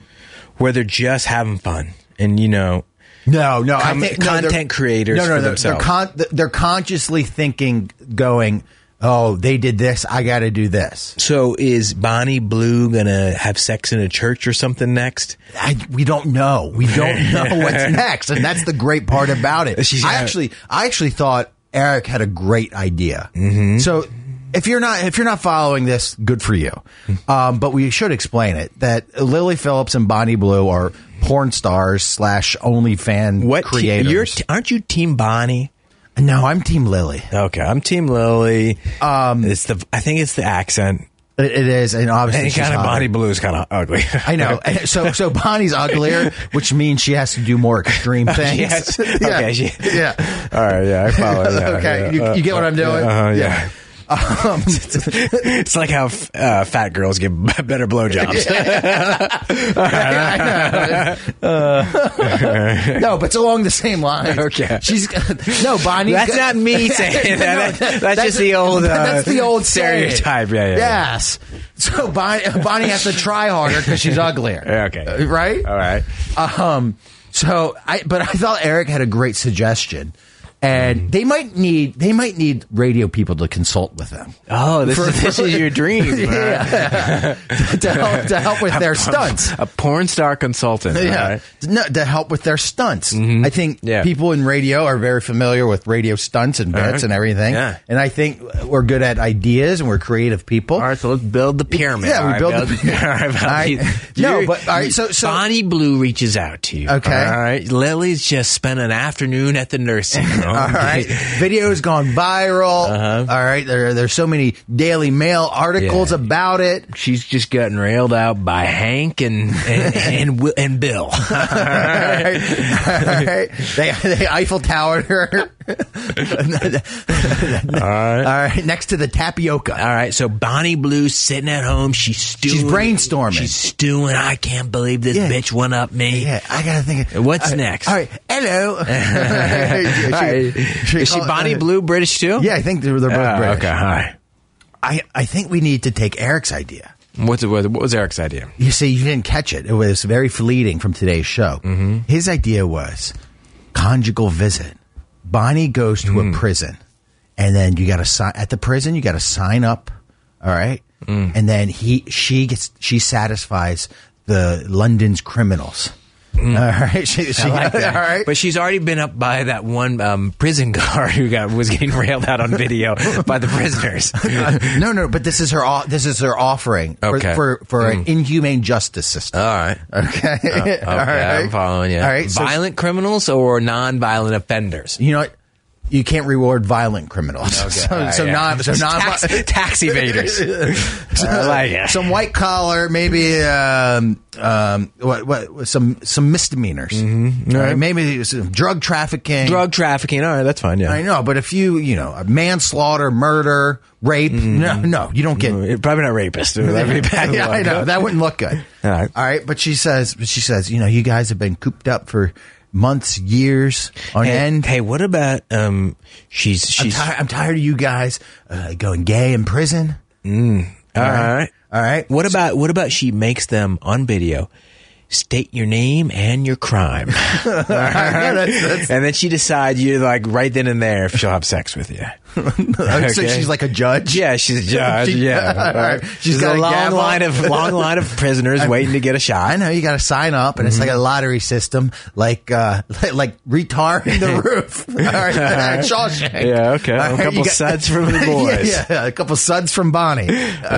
H: where they're just having fun and you know?
I: No, no,
H: Com-
I: I think no,
H: content creators
I: no, no,
H: for
I: they're,
H: themselves.
I: They're, con- they're consciously thinking, going, "Oh, they did this. I got to do this."
H: So, is Bonnie Blue gonna have sex in a church or something next?
I: I, we don't know. We don't know what's next, and that's the great part about it.
H: She's
I: I
H: got-
I: actually, I actually thought Eric had a great idea.
H: Mm-hmm.
I: So. If you're not if you're not following this, good for you. Um, but we should explain it that Lily Phillips and Bonnie Blue are porn stars slash OnlyFans
H: What te-
I: creators.
H: you're t- aren't you Team Bonnie?
I: No, I'm Team Lily.
H: Okay, I'm Team Lily. Um, it's the I think it's the accent.
I: It, it is, and obviously
H: And
I: she's
H: kind of
I: hotter.
H: Bonnie Blue is kind of ugly.
I: I know. So so Bonnie's uglier, which means she has to do more extreme things.
H: Yes.
I: yeah.
H: Okay. She,
I: yeah.
H: All right. Yeah. I follow. Yeah,
I: okay.
H: yeah,
I: you,
H: uh,
I: you get what I'm doing?
H: Uh, yeah.
I: yeah. Um,
H: it's like how uh, fat girls get better blowjobs.
I: uh, no, but it's along the same lines.
H: Okay.
I: She's no Bonnie.
H: That's not me saying that.
I: No,
H: that that's, that's just the old. Uh,
I: that's the old
H: stereotype.
I: Saying.
H: Yeah, yeah.
I: Yes. So Bonnie, Bonnie has to try harder because she's uglier.
H: Okay.
I: Right.
H: All right.
I: Um. So I, but I thought Eric had a great suggestion. And they might need they might need radio people to consult with them.
H: Oh, this,
I: For,
H: is, this is your dream.
I: Yeah. to, to help, to help with their stunts.
H: A porn star consultant.
I: Yeah,
H: right.
I: no, to help with their stunts.
H: Mm-hmm.
I: I think
H: yeah.
I: people in radio are very familiar with radio stunts and bits
H: right.
I: and everything.
H: Yeah.
I: And I think we're good at ideas and we're creative people.
H: All right, so let's build the pyramid.
I: Yeah, we
H: all
I: build
H: right,
I: the pyramid.
H: All right,
I: All right. No, but all right. So, so
H: Bonnie Blue reaches out to you.
I: Okay.
H: All right. Lily's just spent an afternoon at the nursing home.
I: all right. Video's gone viral.
H: Uh-huh.
I: All right. There, there's so many Daily Mail articles
H: Yeah.
I: about it.
H: She's just getting railed out by Hank and and and, and, and Bill.
I: All right. All right. They, they Eiffel Towered her.
H: All right.
I: All right. Next to the tapioca.
H: All right, so Bonnie Blue's sitting at home. She's stewing.
I: She's brainstorming.
H: She's stewing. I can't believe this
I: Yeah.
H: bitch went up me.
I: Yeah, I gotta think. Of,
H: What's
I: all right,
H: next?
I: All right, hello.
H: All right.
I: she
H: Is she
I: call-
H: Bonnie Blue British too?
I: Yeah, I think they're, they're both
H: Ah,
I: British.
H: okay, all right.
I: I, I think we need to take Eric's idea.
H: What's it, what was Eric's idea?
I: You see, you didn't catch it. It was very fleeting from today's show.
H: Mm-hmm.
I: His idea was conjugal visit. Bonnie goes to
H: Mm.
I: a prison, and then you got to sign at the prison. You got to sign up. All right,
H: Mm.
I: and then he she gets she satisfies the London's criminals.
H: Mm.
I: All right, she, she,
H: I like that.
I: all right.
H: But she's already been up by that one um, prison guard who got was getting railed out on video by the prisoners.
I: Uh, no, no, but this is her. o- This is her offering for
H: Okay.
I: for, for
H: Mm.
I: an inhumane justice system.
H: All right.
I: Okay,
H: Uh, okay,
I: all right.
H: I'm following you.
I: All right, so-
H: Violent criminals or non-violent offenders?
I: You know what? You can't reward violent criminals.
H: Okay,
I: so,
H: all right,
I: so
H: yeah.
I: non, so non
H: tax, tax evaders. I like it.
I: Some white collar, maybe um, um, what, what, some some misdemeanors. Mm-hmm.
H: All right.
I: Maybe some drug trafficking.
H: Drug trafficking. All right, that's fine. Yeah.
I: I know, but if you, you know, manslaughter, murder, rape, no, no, you don't get.
H: Mm, Probably not rapist. That'd be bad.
I: Yeah, I know that wouldn't look good.
H: All right.
I: All right, but she says, but she says, you know, you guys have been cooped up for months, years on
H: Hey,
I: end.
H: hey, what about um? She's
I: I'm,
H: she's
I: ti- I'm tired of you guys uh, going gay in prison.
H: Mm, all
I: All right.
H: right.
I: All right.
H: What about what about she makes them on video state your name and your crime,
I: Yeah, that's- that's-
H: and then she decides you like right then and there if she'll have sex with you.
I: So
H: Okay.
I: she's like a judge.
H: Yeah, she's a judge.
I: She-
H: yeah,
I: all right.
H: She's
I: She's got
H: a
I: a
H: long
I: gavel.
H: line of long line of prisoners waiting to get a shot.
I: I know you got to sign up, and it's like a lottery system, like uh, like retard in the roof. All right, Shawshank.
H: Yeah, okay.
I: All
H: A
I: right,
H: couple
I: you got-
H: suds from the boys.
I: yeah, yeah, a couple suds from Bonnie.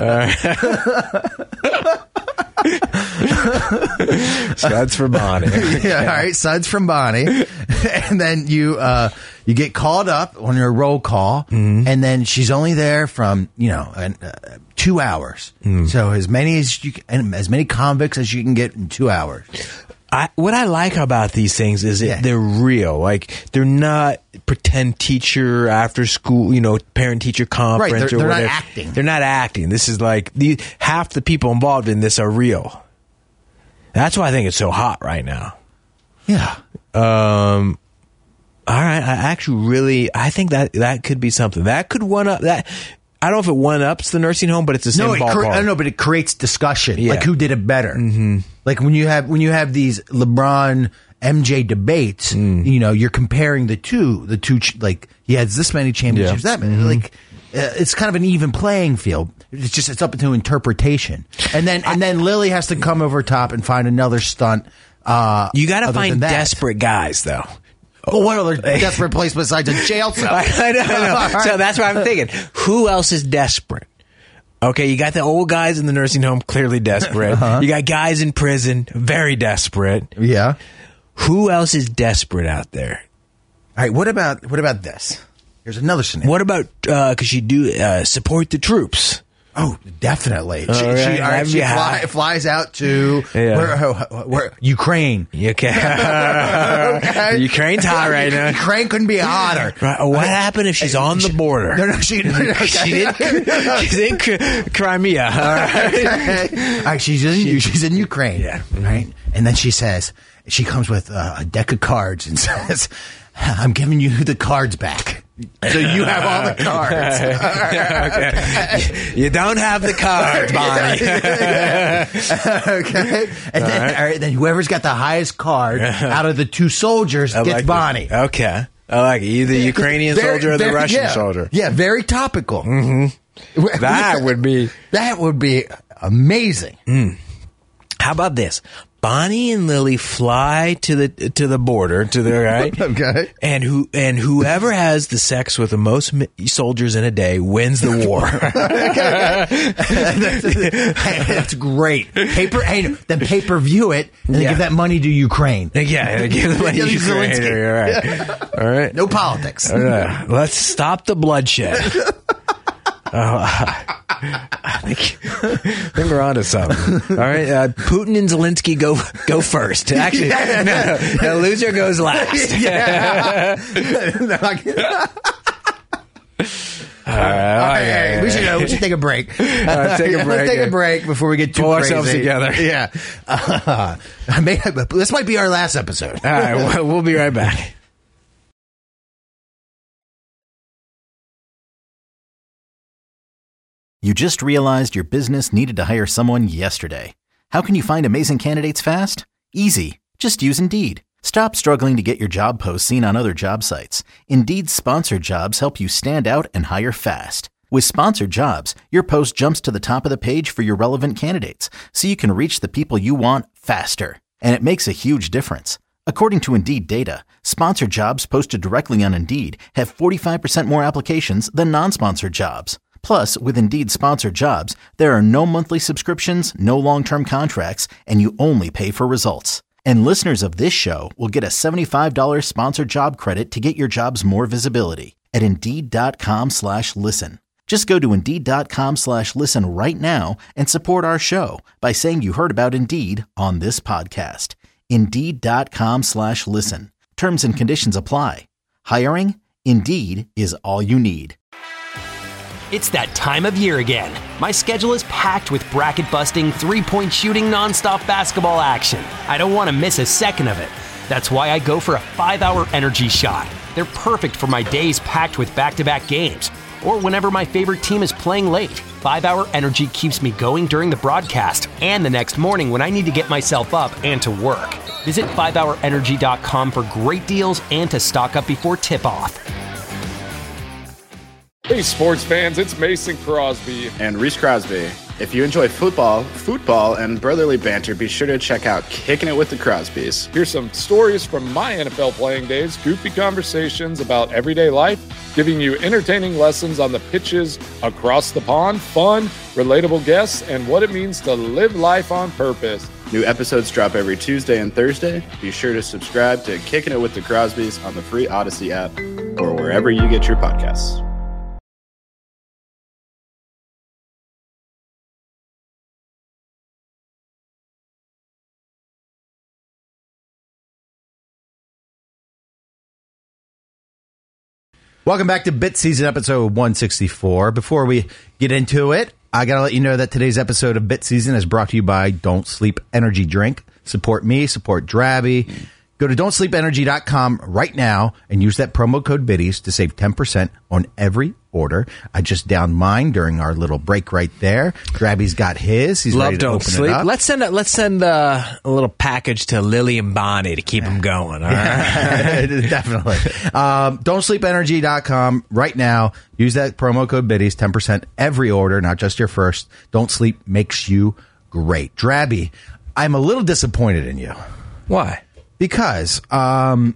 H: Suds for Bonnie.
I: Yeah, all right, suds from Bonnie, and then you uh, you get called up on your roll call,
H: Mm-hmm.
I: and then she's only there from you know an, uh, two hours.
H: Mm.
I: So as many as you can, and as many convicts as you can get in two hours.
H: I, what I like about these things is that
I: Yeah.
H: they're real. Like they're not pretend teacher after school, you know, parent teacher conference
I: Right, they're-
H: or
I: they're not
H: whatever.
I: acting.
H: They're not acting. This is like the half the people involved in this are real. That's why I think it's so hot right now.
I: Yeah.
H: Um. All right. I actually really, I think that that could be something that could one up that. I don't know if it one ups the nursing home, but it's the same
I: No, it
H: ballpark.
I: cre- I don't know, but it creates discussion.
H: Yeah.
I: Like who did it better? Mm-hmm. Like when you have when you have these LeBron M J debates,
H: Mm.
I: you know, you're comparing the two, the two ch- like he has this many championships,
H: Yeah.
I: that many. Like uh, it's kind of an even playing field. It's just it's up to interpretation, and then and then Lily has to come over top and find another stunt. Uh,
H: You got to
I: other than
H: find
I: that.
H: desperate guys, though.
I: Well, what other desperate place besides a jail cell?
H: I know, I know. So that's what I'm thinking. Who else is desperate? Okay, you got the old guys in the nursing home, clearly desperate.
I: Uh-huh.
H: You got guys in prison, very desperate.
I: Yeah.
H: Who else is desperate out there?
I: All right. What about what about this? Here's another scenario.
H: What about, uh, could she do, uh, support the troops?
I: Oh, definitely.
H: All
I: she
H: right,
I: she, all right,
H: that'd
I: she
H: be
I: fly,
H: hot.
I: flies out to
H: Yeah.
I: where, where Ukraine.
H: Okay.
I: Okay.
H: Ukraine's hot right now.
I: Ukraine couldn't be hotter.
H: Right. What happened if she's on the border?
I: No, no, she, no, no,
H: She did. She's in Cri- Crimea. All right.
I: Okay. All right, she's in she's in Ukraine.
H: Yeah.
I: Right. And then she says she comes with uh, a deck of cards and says, "I'm giving you the cards back." So you have all the cards.
H: Okay. You don't have the cards, Bonnie.
I: Okay. And then,
H: right.
I: all right, then whoever's got the highest card out of the two soldiers
H: I
I: gets
H: like
I: Bonnie.
H: this. Okay. I like it. Either the Ukrainian
I: Very-
H: soldier or the
I: very-
H: Russian
I: yeah.
H: soldier.
I: Yeah, very topical. Mm-hmm.
H: That would be.
I: That would be amazing.
H: How about this? Bonnie and Lily fly to the to the border to the right.
I: Okay.
H: And who and whoever has the sex with the most mi- soldiers in a day wins the war.
I: that's, that's great. Paper, hey, then pay per view it and then
H: Yeah.
I: give that money to Ukraine.
H: Yeah, give the money to
I: Give
H: Ukraine.
I: Zelensky.
H: You're right. All right.
I: No politics.
H: All right. Let's stop the bloodshed. Uh, I think, I think we're onto something. All right, uh, Putin and Zelensky go go first. Actually,
I: Yeah.
H: no, the loser goes last.
I: Yeah.
H: All right, all right,
I: Okay,
H: yeah,
I: we should
H: yeah.
I: uh, we should take a break.
H: right, take a break,
I: Let's take
H: yeah.
I: a break before we get too
H: Pull
I: crazy.
H: ourselves together.
I: Yeah. Uh, I may have, this might be our last episode.
H: All right, we'll, we'll be right back.
A: You just realized your business needed to hire someone yesterday. How can you find amazing candidates fast? Easy. Just use Indeed. Stop struggling to get your job post seen on other job sites. Indeed's sponsored jobs help you stand out and hire fast. With sponsored jobs, your post jumps to the top of the page for your relevant candidates, so you can reach the people you want faster. And it makes a huge difference. According to Indeed data, sponsored jobs posted directly on Indeed have forty-five percent more applications than non-sponsored jobs. Plus, with Indeed sponsored jobs, there are no monthly subscriptions, no long-term contracts, and you only pay for results. And listeners of this show will get a seventy-five dollars sponsored job credit to get your jobs more visibility at Indeed.com slash listen. Just go to Indeed.com slash listen right now and support our show by saying you heard about Indeed on this podcast. Indeed.com slash listen. Terms and conditions apply. Hiring? Indeed is all you need.
J: It's that time of year again. My schedule is packed with bracket-busting, three-point shooting, nonstop basketball action. I don't want to miss a second of it. That's why I go for a five-hour energy shot. They're perfect for my days packed with back-to-back games, or whenever my favorite team is playing late. five-hour energy keeps me going during the broadcast and the next morning when I need to get myself up and to work. Visit five hour energy dot com for great deals and to stock up before tip-off.
K: Hey sports fans, it's Mason Crosby.
L: And Reese Crosby. If you enjoy football, football, and brotherly banter, be sure to check out Kicking It with the Crosbys.
K: Here's some stories from my N F L playing days, goofy conversations about everyday life, giving you entertaining lessons on the pitches across the pond, fun, relatable guests, and what it means to live life on purpose.
L: New episodes drop every Tuesday and Thursday. Be sure to subscribe to Kicking It with the Crosbys on the free Odyssey app or wherever you get your podcasts.
I: Welcome back to Bit Season episode one sixty-four. Before we get into it, I got to let you know that today's episode of Bit Season is brought to you by Don't Sleep Energy Drink. Support me, support Drabby. Go to don't sleep energy dot com right now and use that promo code BIDDIES to save ten percent on every order. I just downed mine during our little break right there. Drabby's got his. He's
H: Love
I: ready to
H: Don't
I: open
H: Sleep.
I: it up.
H: Let's send a, let's send a, a little package to Lily and Bonnie to keep them going. All right?
I: Definitely. Um, don't sleep energy dot com right now. Use that promo code BIDDIES, ten percent every order, not just your first. Don't Sleep makes you great. Drabby, I'm a little disappointed in you.
H: Why?
I: Because um,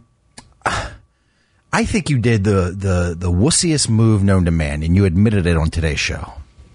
I: I think you did the, the, the wussiest move known to man, and you admitted it on today's show.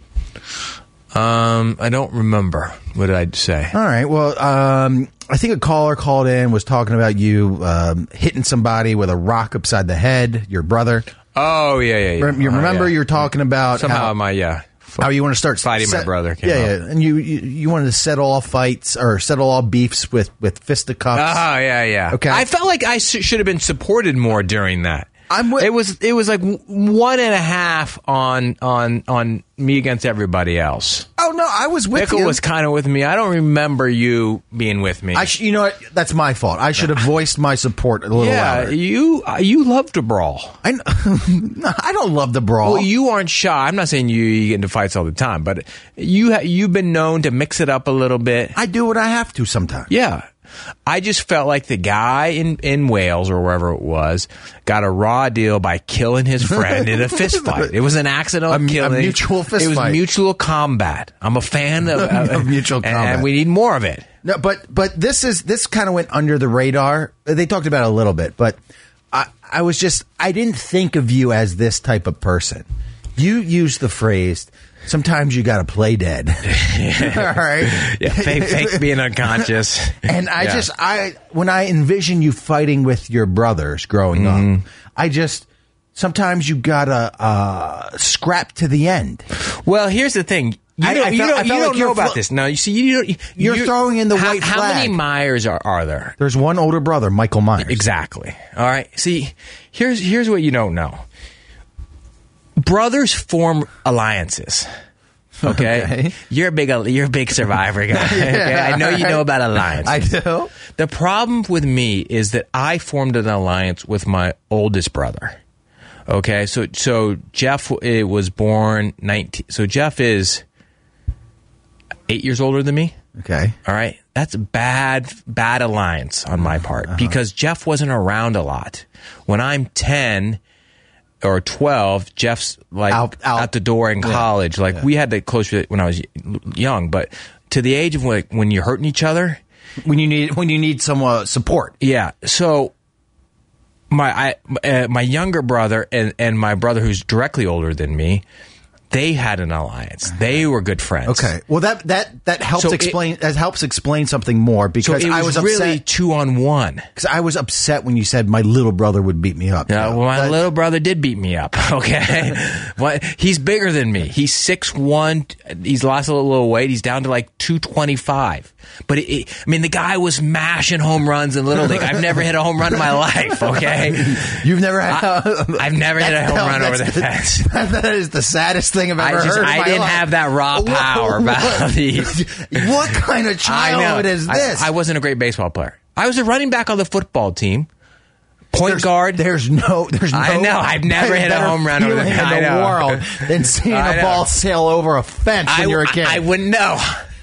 H: Um, I don't remember. What did I say?
I: All right. Well, um, I think a caller called in, was talking about you um, hitting somebody with a rock upside the head, your brother.
H: Oh, yeah, yeah, yeah.
I: Rem- you remember
H: oh, yeah.
I: you were talking about
H: Somehow
I: how,
H: my, yeah.
I: How you want to start
H: fighting
I: set,
H: my brother. Came
I: yeah,
H: up.
I: yeah, and you, you you wanted to settle all fights or settle all beefs with with fisticuffs.
H: Oh yeah, yeah.
I: Okay,
H: I felt like I sh- should have been supported more during that.
I: I'm with-
H: it was it was like one and a half on on on me against everybody else.
I: Oh no, I was with
H: Mickle
I: you.
H: was kind of with me. I don't remember you being with me.
I: I sh- you know what? That's my fault. I should have voiced my support a little
H: yeah,
I: louder.
H: you uh, you love to brawl.
I: I no, I don't love the brawl.
H: Well, you aren't shy. I'm not saying you, you get into fights all the time, but you ha- you've been known to mix it up a little bit.
I: I do what I have to sometimes.
H: Yeah. I just felt like the guy in, in Wales or wherever it was got a raw deal by killing his friend in a fist fight. It was an accidental
I: A,
H: killing.
I: a mutual fist
H: It was
I: fight.
H: mutual combat. I'm a fan of, of,
I: Of mutual
H: and,
I: combat.
H: and we need more of it.
I: No, but but this is this kind of went under the radar. They talked about it a little bit, but I I was just I didn't think of you as this type of person. You used the phrase, sometimes you got to play dead. All right.
H: Yeah, fake, fake being unconscious.
I: And I
H: Yeah.
I: just, I when I envision you fighting with your brothers growing
H: Mm-hmm.
I: up, I just, sometimes you got to uh, scrap to the end.
H: Well, here's the thing. You
I: I-
H: don't,
I: I
H: you
I: felt-
H: don't,
I: I
H: you
I: felt
H: don't
I: like you're
H: know about
I: flo-
H: this. No, you see, you don't,
I: You're throwing in the
H: how,
I: white
H: How many
I: flag.
H: Myers are, are there?
I: There's one older brother, Michael Myers.
H: Exactly. All right. See, here's here's what you don't know. Brothers form alliances. Okay?
I: Okay.
H: You're a big you're a big survivor guy. Okay? I know you know about alliances.
I: I do.
H: The problem with me is that I formed an alliance with my oldest brother. Okay? So so Jeff it was born nineteen so Jeff is eight years older than me.
I: Okay.
H: All right. that's bad bad alliance on my part uh-huh. because Jeff wasn't around a lot. When I'm ten or twelve, Jeff's like out, out. out the door in college. Yeah. Like yeah. we had the close when I was young, but to the age of like when you're hurting each other,
I: when you need when you need some uh, support.
H: Yeah. So my I uh, my younger brother and and my brother who's directly older than me, they had an alliance. They were good friends.
I: Okay. Well, that that that helps so explain. It, that helps explain something more because
H: so it was
I: I was
H: really
I: upset,
H: two on one.
I: Because I was upset when you said my little brother would beat me up.
H: Yeah. Well, my that, little brother did beat me up. Okay. Well, he's bigger than me. He's six one. He's lost a little weight. He's down to like two twenty five. But it, it, I mean, the guy was mashing home runs in Little League. I've never hit a home run in my life. Okay.
I: You've never had.
H: I, I've never hit a home
I: no,
H: run over the fence.
I: That is the saddest thing I've ever
H: I just,
I: heard.
H: I didn't
I: life.
H: have that raw power.
I: What, what kind of childhood is this?
H: I, I wasn't a great baseball player. I was a running back on the football team. Point
I: there's,
H: guard.
I: There's no. There's no.
H: I know. I've never hit a home run over the,
I: in
H: I
I: the
H: know.
I: world than seeing a ball sail over a fence when
H: I,
I: you're a kid.
H: I, I wouldn't know.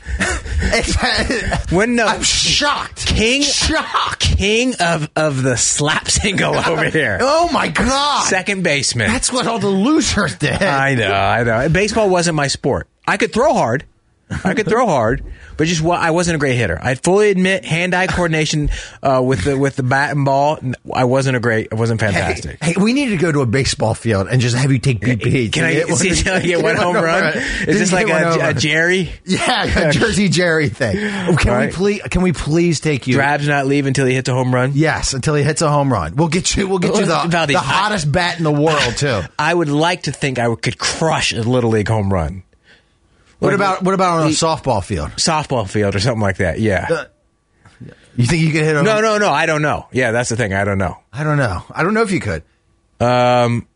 H: When no,
I: I'm shocked.
H: King,
I: shocked.
H: King of, of the slap single over here.
I: Oh my God!
H: Second baseman.
I: That's what all the losers did.
H: I know, I know. Baseball wasn't my sport. I could throw hard. I could throw hard, but just I wasn't a great hitter. I fully admit hand-eye coordination uh, with the with the bat and ball. I wasn't a great. I wasn't fantastic.
I: Hey, hey, we need to go to a baseball field and just have you take B P.
H: Can I get, see, one, get one home run? run? Is this like a, a Jerry?
I: Yeah, a Jersey Jerry thing. Oh, can right. we please? Can we please take you?
H: Drab's not leave until he hits a home run.
I: Yes, until he hits a home run. We'll get you. We'll get you the, Valdez, the hottest I, bat in the world too.
H: I would like to think I could crush a Little League home run.
I: What about what about on a softball field?
H: Softball field or something like that, yeah. Uh,
I: you think you could hit a
H: No, no, no, I don't know. Yeah, that's the thing, I don't know.
I: I don't know. I don't know if you could.
H: Um,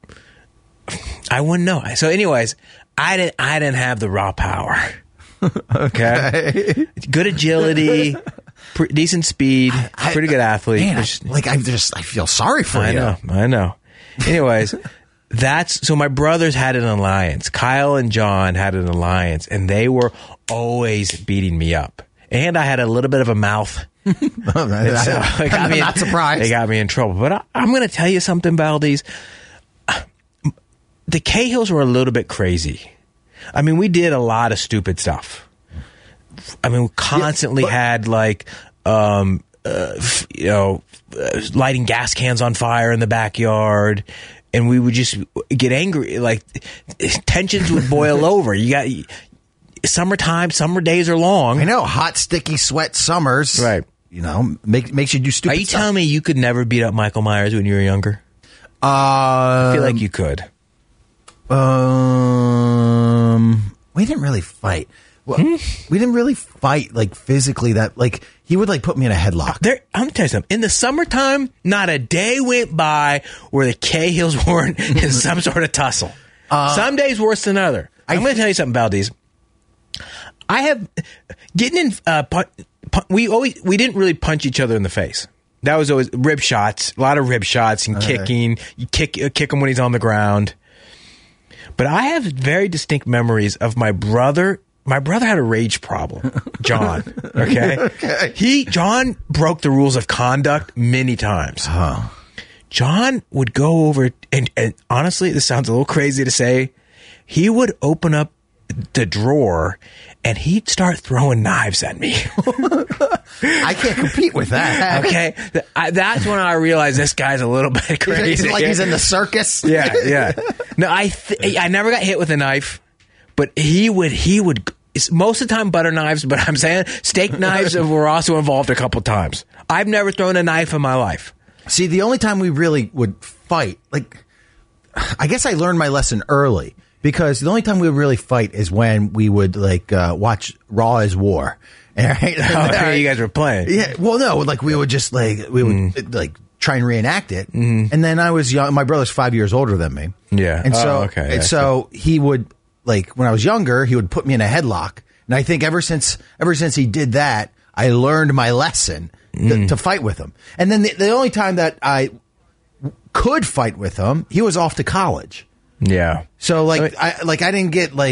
H: I wouldn't know. So anyways, I didn't I didn't have the raw power. Okay. Good agility, pre- decent speed, I, pretty good athlete.
I: Man, I, like I just I feel sorry for
H: I
I: you.
H: I know, I know. Anyways, That's so my brothers had an alliance. Kyle and John had an alliance, and they were always beating me up. And I had a little bit of a mouth.
I: oh, that,
H: so
I: I'm
H: me
I: not
H: in,
I: surprised.
H: They got me in trouble. But I, I'm going to tell you something, Valdez. The Cahills were a little bit crazy. I mean, we did a lot of stupid stuff. I mean, we constantly yeah, but- had like, um, uh, you know, uh, lighting gas cans on fire in the backyard. And we would just get angry, like tensions would boil over. You got summertime, summer days are long.
I: I know, hot, sticky sweat summers.
H: Right.
I: You know, make, makes you do stupid stuff.
H: Are you
I: stuff.
H: telling me you could never beat up Michael Myers when you were younger?
I: Uh,
H: I feel like you could.
I: Um, we didn't really fight. Well, hmm? We didn't really fight like physically. That like he would like put me in a headlock.
H: There, I'm gonna tell you something. In the summertime, not a day went by where the Cahills weren't in some sort of tussle. Uh, some days worse than other. I'm I, gonna tell you something, Valdez. I have getting in. Uh, pu- pu- we always we didn't really punch each other in the face. That was always rib shots. A lot of rib shots and okay. kicking. You kick uh, kick him when he's on the ground. But I have very distinct memories of my brother. My brother had a rage problem, John. Okay?
I: okay.
H: He, John broke the rules of conduct many times.
I: Huh.
H: John would go over, and, and honestly, this sounds a little crazy to say, he would open up the drawer and he'd start throwing knives at me.
I: I can't compete with that.
H: Okay. I, that's when I realized this guy's a little bit crazy.
I: Like he's in the circus?
H: Yeah, yeah. No, I, th- I never got hit with a knife. But he would, he would, most of the time butter knives, but I'm saying steak knives were also involved a couple times. I've never thrown a knife in my life.
I: See, the only time we really would fight, like, I guess I learned my lesson early because the only time we would really fight is when we would, like, uh, watch Raw is War. Right?
H: Oh, you guys were playing.
I: Yeah. Well, no, like, we would just, like, we would, mm. like, try and reenact it.
H: Mm-hmm.
I: And then I was young. My brother's five years older than me.
H: Yeah.
I: And so,
H: oh, okay.
I: and so he would, like when I was younger, he would put me in a headlock, and I think ever since ever since he did that, I learned my lesson
H: mm.
I: to, to fight with him. And then the, the only time that I could fight with him, he was off to college.
H: Yeah.
I: So like I like I didn't get like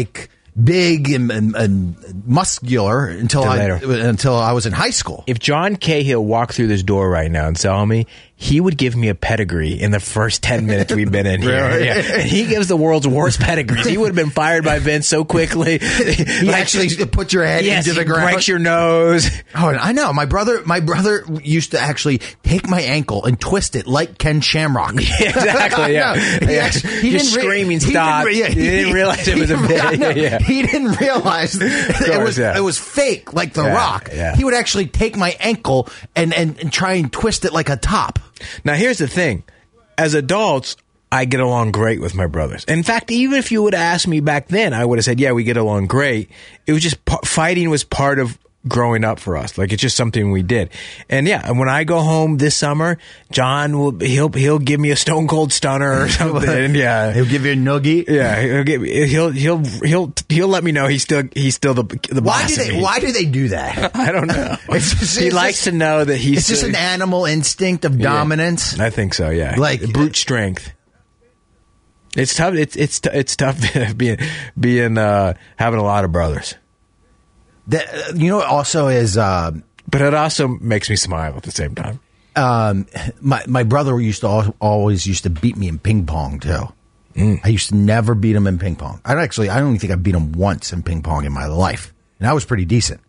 I: big and, and, and muscular until
H: Till
I: I
H: later.
I: until I was in high school.
H: If John Cahill walked through this door right now and saw me, he would give me a pedigree in the first ten minutes we've been in here.
I: Really?
H: Yeah. And he gives the world's worst pedigrees. He would have been fired by Vince so quickly.
I: He
H: Like,
I: actually put your head
H: yes,
I: into the
H: he
I: ground.
H: breaks your nose.
I: Oh, I know. My brother, my brother used to actually take my ankle and twist it like Ken Shamrock.
H: Yeah, exactly. Yeah,
I: He
H: yeah.
I: actually- he
H: Your
I: didn't re-
H: screaming
I: he
H: stopped.
I: didn't re- yeah,
H: you didn't
I: he-
H: realize it
I: he
H: was a
I: didn't-
H: bit.
I: I know.
H: Yeah.
I: He didn't realize it
H: course,
I: was
H: yeah.
I: it was fake, like The
H: Yeah,
I: Rock.
H: yeah.
I: He would actually take my ankle and, and and try and twist it like a top.
H: Now, here's the thing. As adults, I get along great with my brothers. In fact, even if you would have asked me back then, I would have said, yeah, we get along great. It was just, pa- fighting was part of growing up for us. Like, it's just something we did. And yeah, and when I go home this summer, John will, he'll, he'll give me a stone cold stunner or something. Yeah.
I: He'll give you a noogie.
H: Yeah. He'll give me, he'll, he'll, he'll, he'll let me know he's still, he's still the, the
I: Why
H: boss
I: do
H: of
I: they?
H: me.
I: Why do they do that?
H: I don't know.
I: It's just-
H: he
I: it's
H: likes
I: just-
H: to know that he's,
I: It's just an animal instinct of
H: Yeah.
I: dominance.
H: I think so. Yeah.
I: Like-
H: brute strength. It's tough. It's it's t- it's tough being being uh, having a lot of brothers.
I: That, you know, what also is. Uh,
H: But it also makes me smile at the same time.
I: um, my my brother used to al- always used to beat me in ping pong too.
H: Mm.
I: I used to never beat him in ping pong. I actually, I don't even think I beat him once in ping pong in my life, and I was pretty decent.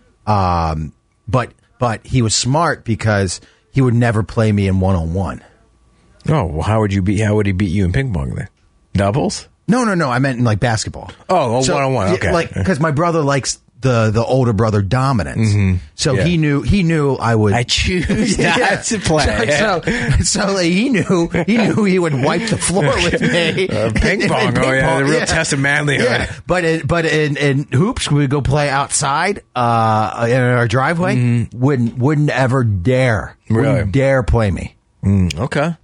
I: Um, but but he was smart because he would never play me in one on one.
H: Oh, well, how would you beat? How would he beat you in ping pong then? Doubles?
I: No, no, no. I meant in like basketball.
H: Oh, a one-on-one,
I: yeah,
H: okay.
I: Like because my brother likes the the older brother dominance, so
H: Yeah.
I: he knew he knew I would.
H: I choose not to play.
I: So, so, so like, he knew he knew he would wipe the floor with me.
H: Uh, ping
I: In- in
H: pong,
I: ping
H: oh yeah,
I: pong,
H: the real
I: yeah.
H: test of manlyhood.
I: Yeah, but in, but in, in hoops, we would go play outside uh, in our driveway. Wouldn't wouldn't ever dare,
H: Really?
I: wouldn't dare play me.
H: Mm, okay.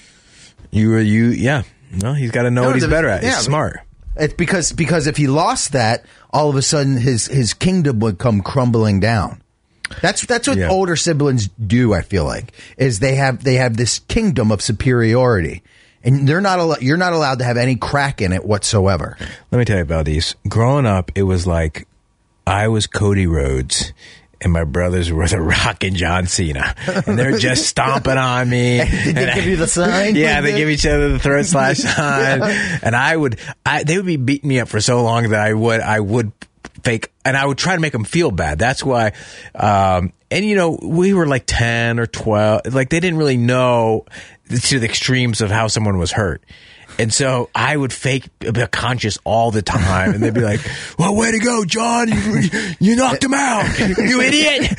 H: You were you? Yeah. No, he's got to know
I: No,
H: what he's
I: the-
H: better at.
I: yeah.
H: He's smart.
I: It's because because if he lost that, all of a sudden his his kingdom would come crumbling down. That's that's what
H: Yeah.
I: older siblings do. I feel like is they have they have this kingdom of superiority, and they're not al- you're not allowed to have any crack in it whatsoever.
H: Let me tell you about these. Growing up, it was like I was Cody Rhodes and my brothers were The Rock and John Cena. And they're just stomping on me.
I: Did they
H: And
I: give
H: I-
I: you the sign?
H: Yeah, they give each other the throat slash sign. And I would, I, they would be beating me up for so long that I would, I would fake, and I would try to make them feel bad. That's why, um, and you know, we were like ten or twelve. Like they didn't really know to the extremes of how someone was hurt. And so I would fake be conscious all the time, and they'd be like, "Well, way to go, John! You, you knocked him out, you idiot!"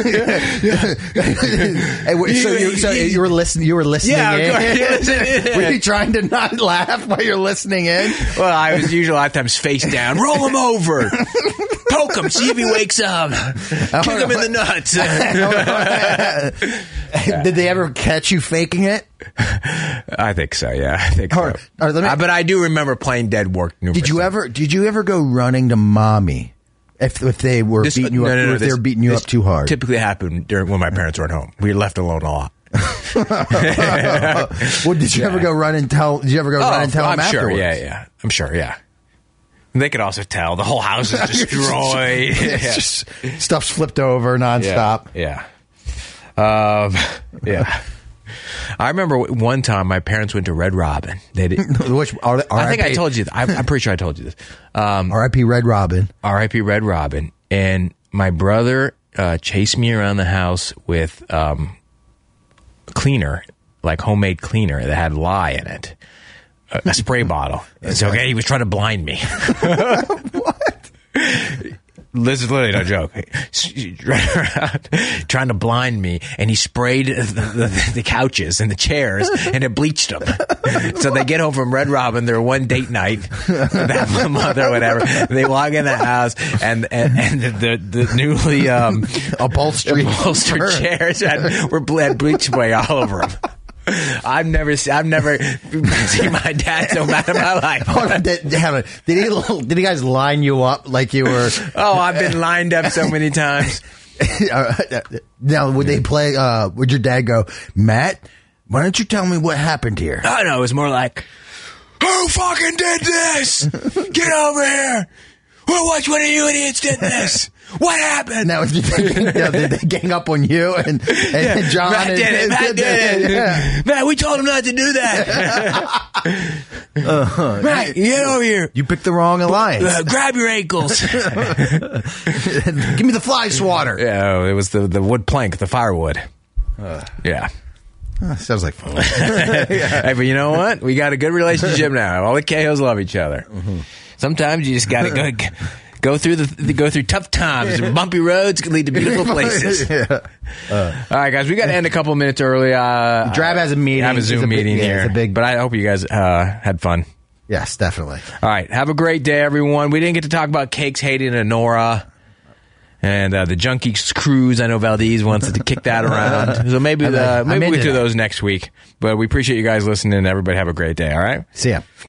I: Hey, wait, so, you, so you were listening. You were listening.
H: Yeah, of
I: in?
H: course, you're listening in.
I: Were you trying to not laugh while you're listening in?
H: Well, I was usually a lot of times face down. Roll him over, poke him, see if he wakes up, kick him in the nuts.
I: Did they ever catch you faking it?
H: I think so. Yeah, I think
I: All right,
H: so.
I: all right, let me-
H: Uh, but I do remember playing dead work.
I: Did you ever? Did you ever go running to mommy if if they were
H: This-
I: beating you
H: no,
I: up?
H: no, no,
I: or if they
H: this-
I: were beating you
H: this
I: up too hard?
H: Typically happened during when my parents weren't home. We were left alone a lot.
I: Well, did you
H: Yeah.
I: ever go run and tell? Did you ever go run and tell
H: I'm
I: them
H: sure.
I: afterwards?
H: Yeah, yeah. I'm sure. Yeah. They could also tell the whole house is destroyed.
I: It's
H: Yeah.
I: just stuff's flipped over nonstop.
H: Yeah. Yeah. Um, yeah. I remember one time my parents went to Red Robin. They did.
I: Which are,
H: I think I told you. Th- I'm, I'm pretty sure I told you this. Um,
I: R I P Red Robin.
H: R I P Red Robin. And my brother uh, chased me around the house with um, cleaner, like homemade cleaner that had lye in it, a, a spray bottle. And so okay, he was trying to blind me.
I: What?
H: This is literally no joke. Right around, trying to blind me, and he sprayed the, the, the couches and the chairs, and it bleached them. So they get home from Red Robin, their one date night, that mother or whatever. They walk in the house, and and, and the, the, the newly um,
I: upholstered,
H: upholstered chairs had, were had bleach spray all over them. I've never, se- I've never seen my dad so mad in my life.
I: Hold on, did, hang on. did he? Did he guys line you up like you were?
H: Oh, I've been lined up so many times.
I: Now, would they play? Uh, would your dad go, Matt? Why don't you tell me what happened here?
H: Oh no, it was more like, who fucking did this? Get over here! Well, watch one of you idiots did this. What happened?
I: Now, did they, you know, did they gang up on you and, and
H: Yeah,
I: John?
H: Matt
I: and,
H: did it. Matt did it.
I: Yeah.
H: Matt, we told him not to do that.
I: Uh,
H: Matt, get over here.
I: You picked the wrong alliance.
H: Uh, grab your ankles.
I: Give me the fly swatter.
H: Yeah, it was the, the wood plank, the firewood.
I: Uh,
H: yeah.
I: uh, sounds like fun.
H: Hey, but you know what? We got a good relationship now. All the Cahills love each other. Mm-hmm. Sometimes you just got to go go through the go through tough times. Bumpy roads can lead to beautiful places.
I: yeah.
H: uh, All right, guys, we got to end a couple minutes early. Uh,
I: Drab has a meeting.
H: Have a Zoom
I: It's a big-
H: meeting
I: yeah,
H: here,
I: it's a big-
H: but I hope you guys uh, had fun.
I: Yes, definitely.
H: All right, have a great day, everyone. We didn't get to talk about Cakes, Hayden, and Nora. And uh, the Junkies cruise, I know Valdez wants to kick that around. So maybe
I: I'm
H: the,
I: like- I'm
H: maybe we
I: into
H: do
I: that.
H: those next week. But we appreciate you guys listening. Everybody have a great day, all right?
I: See ya.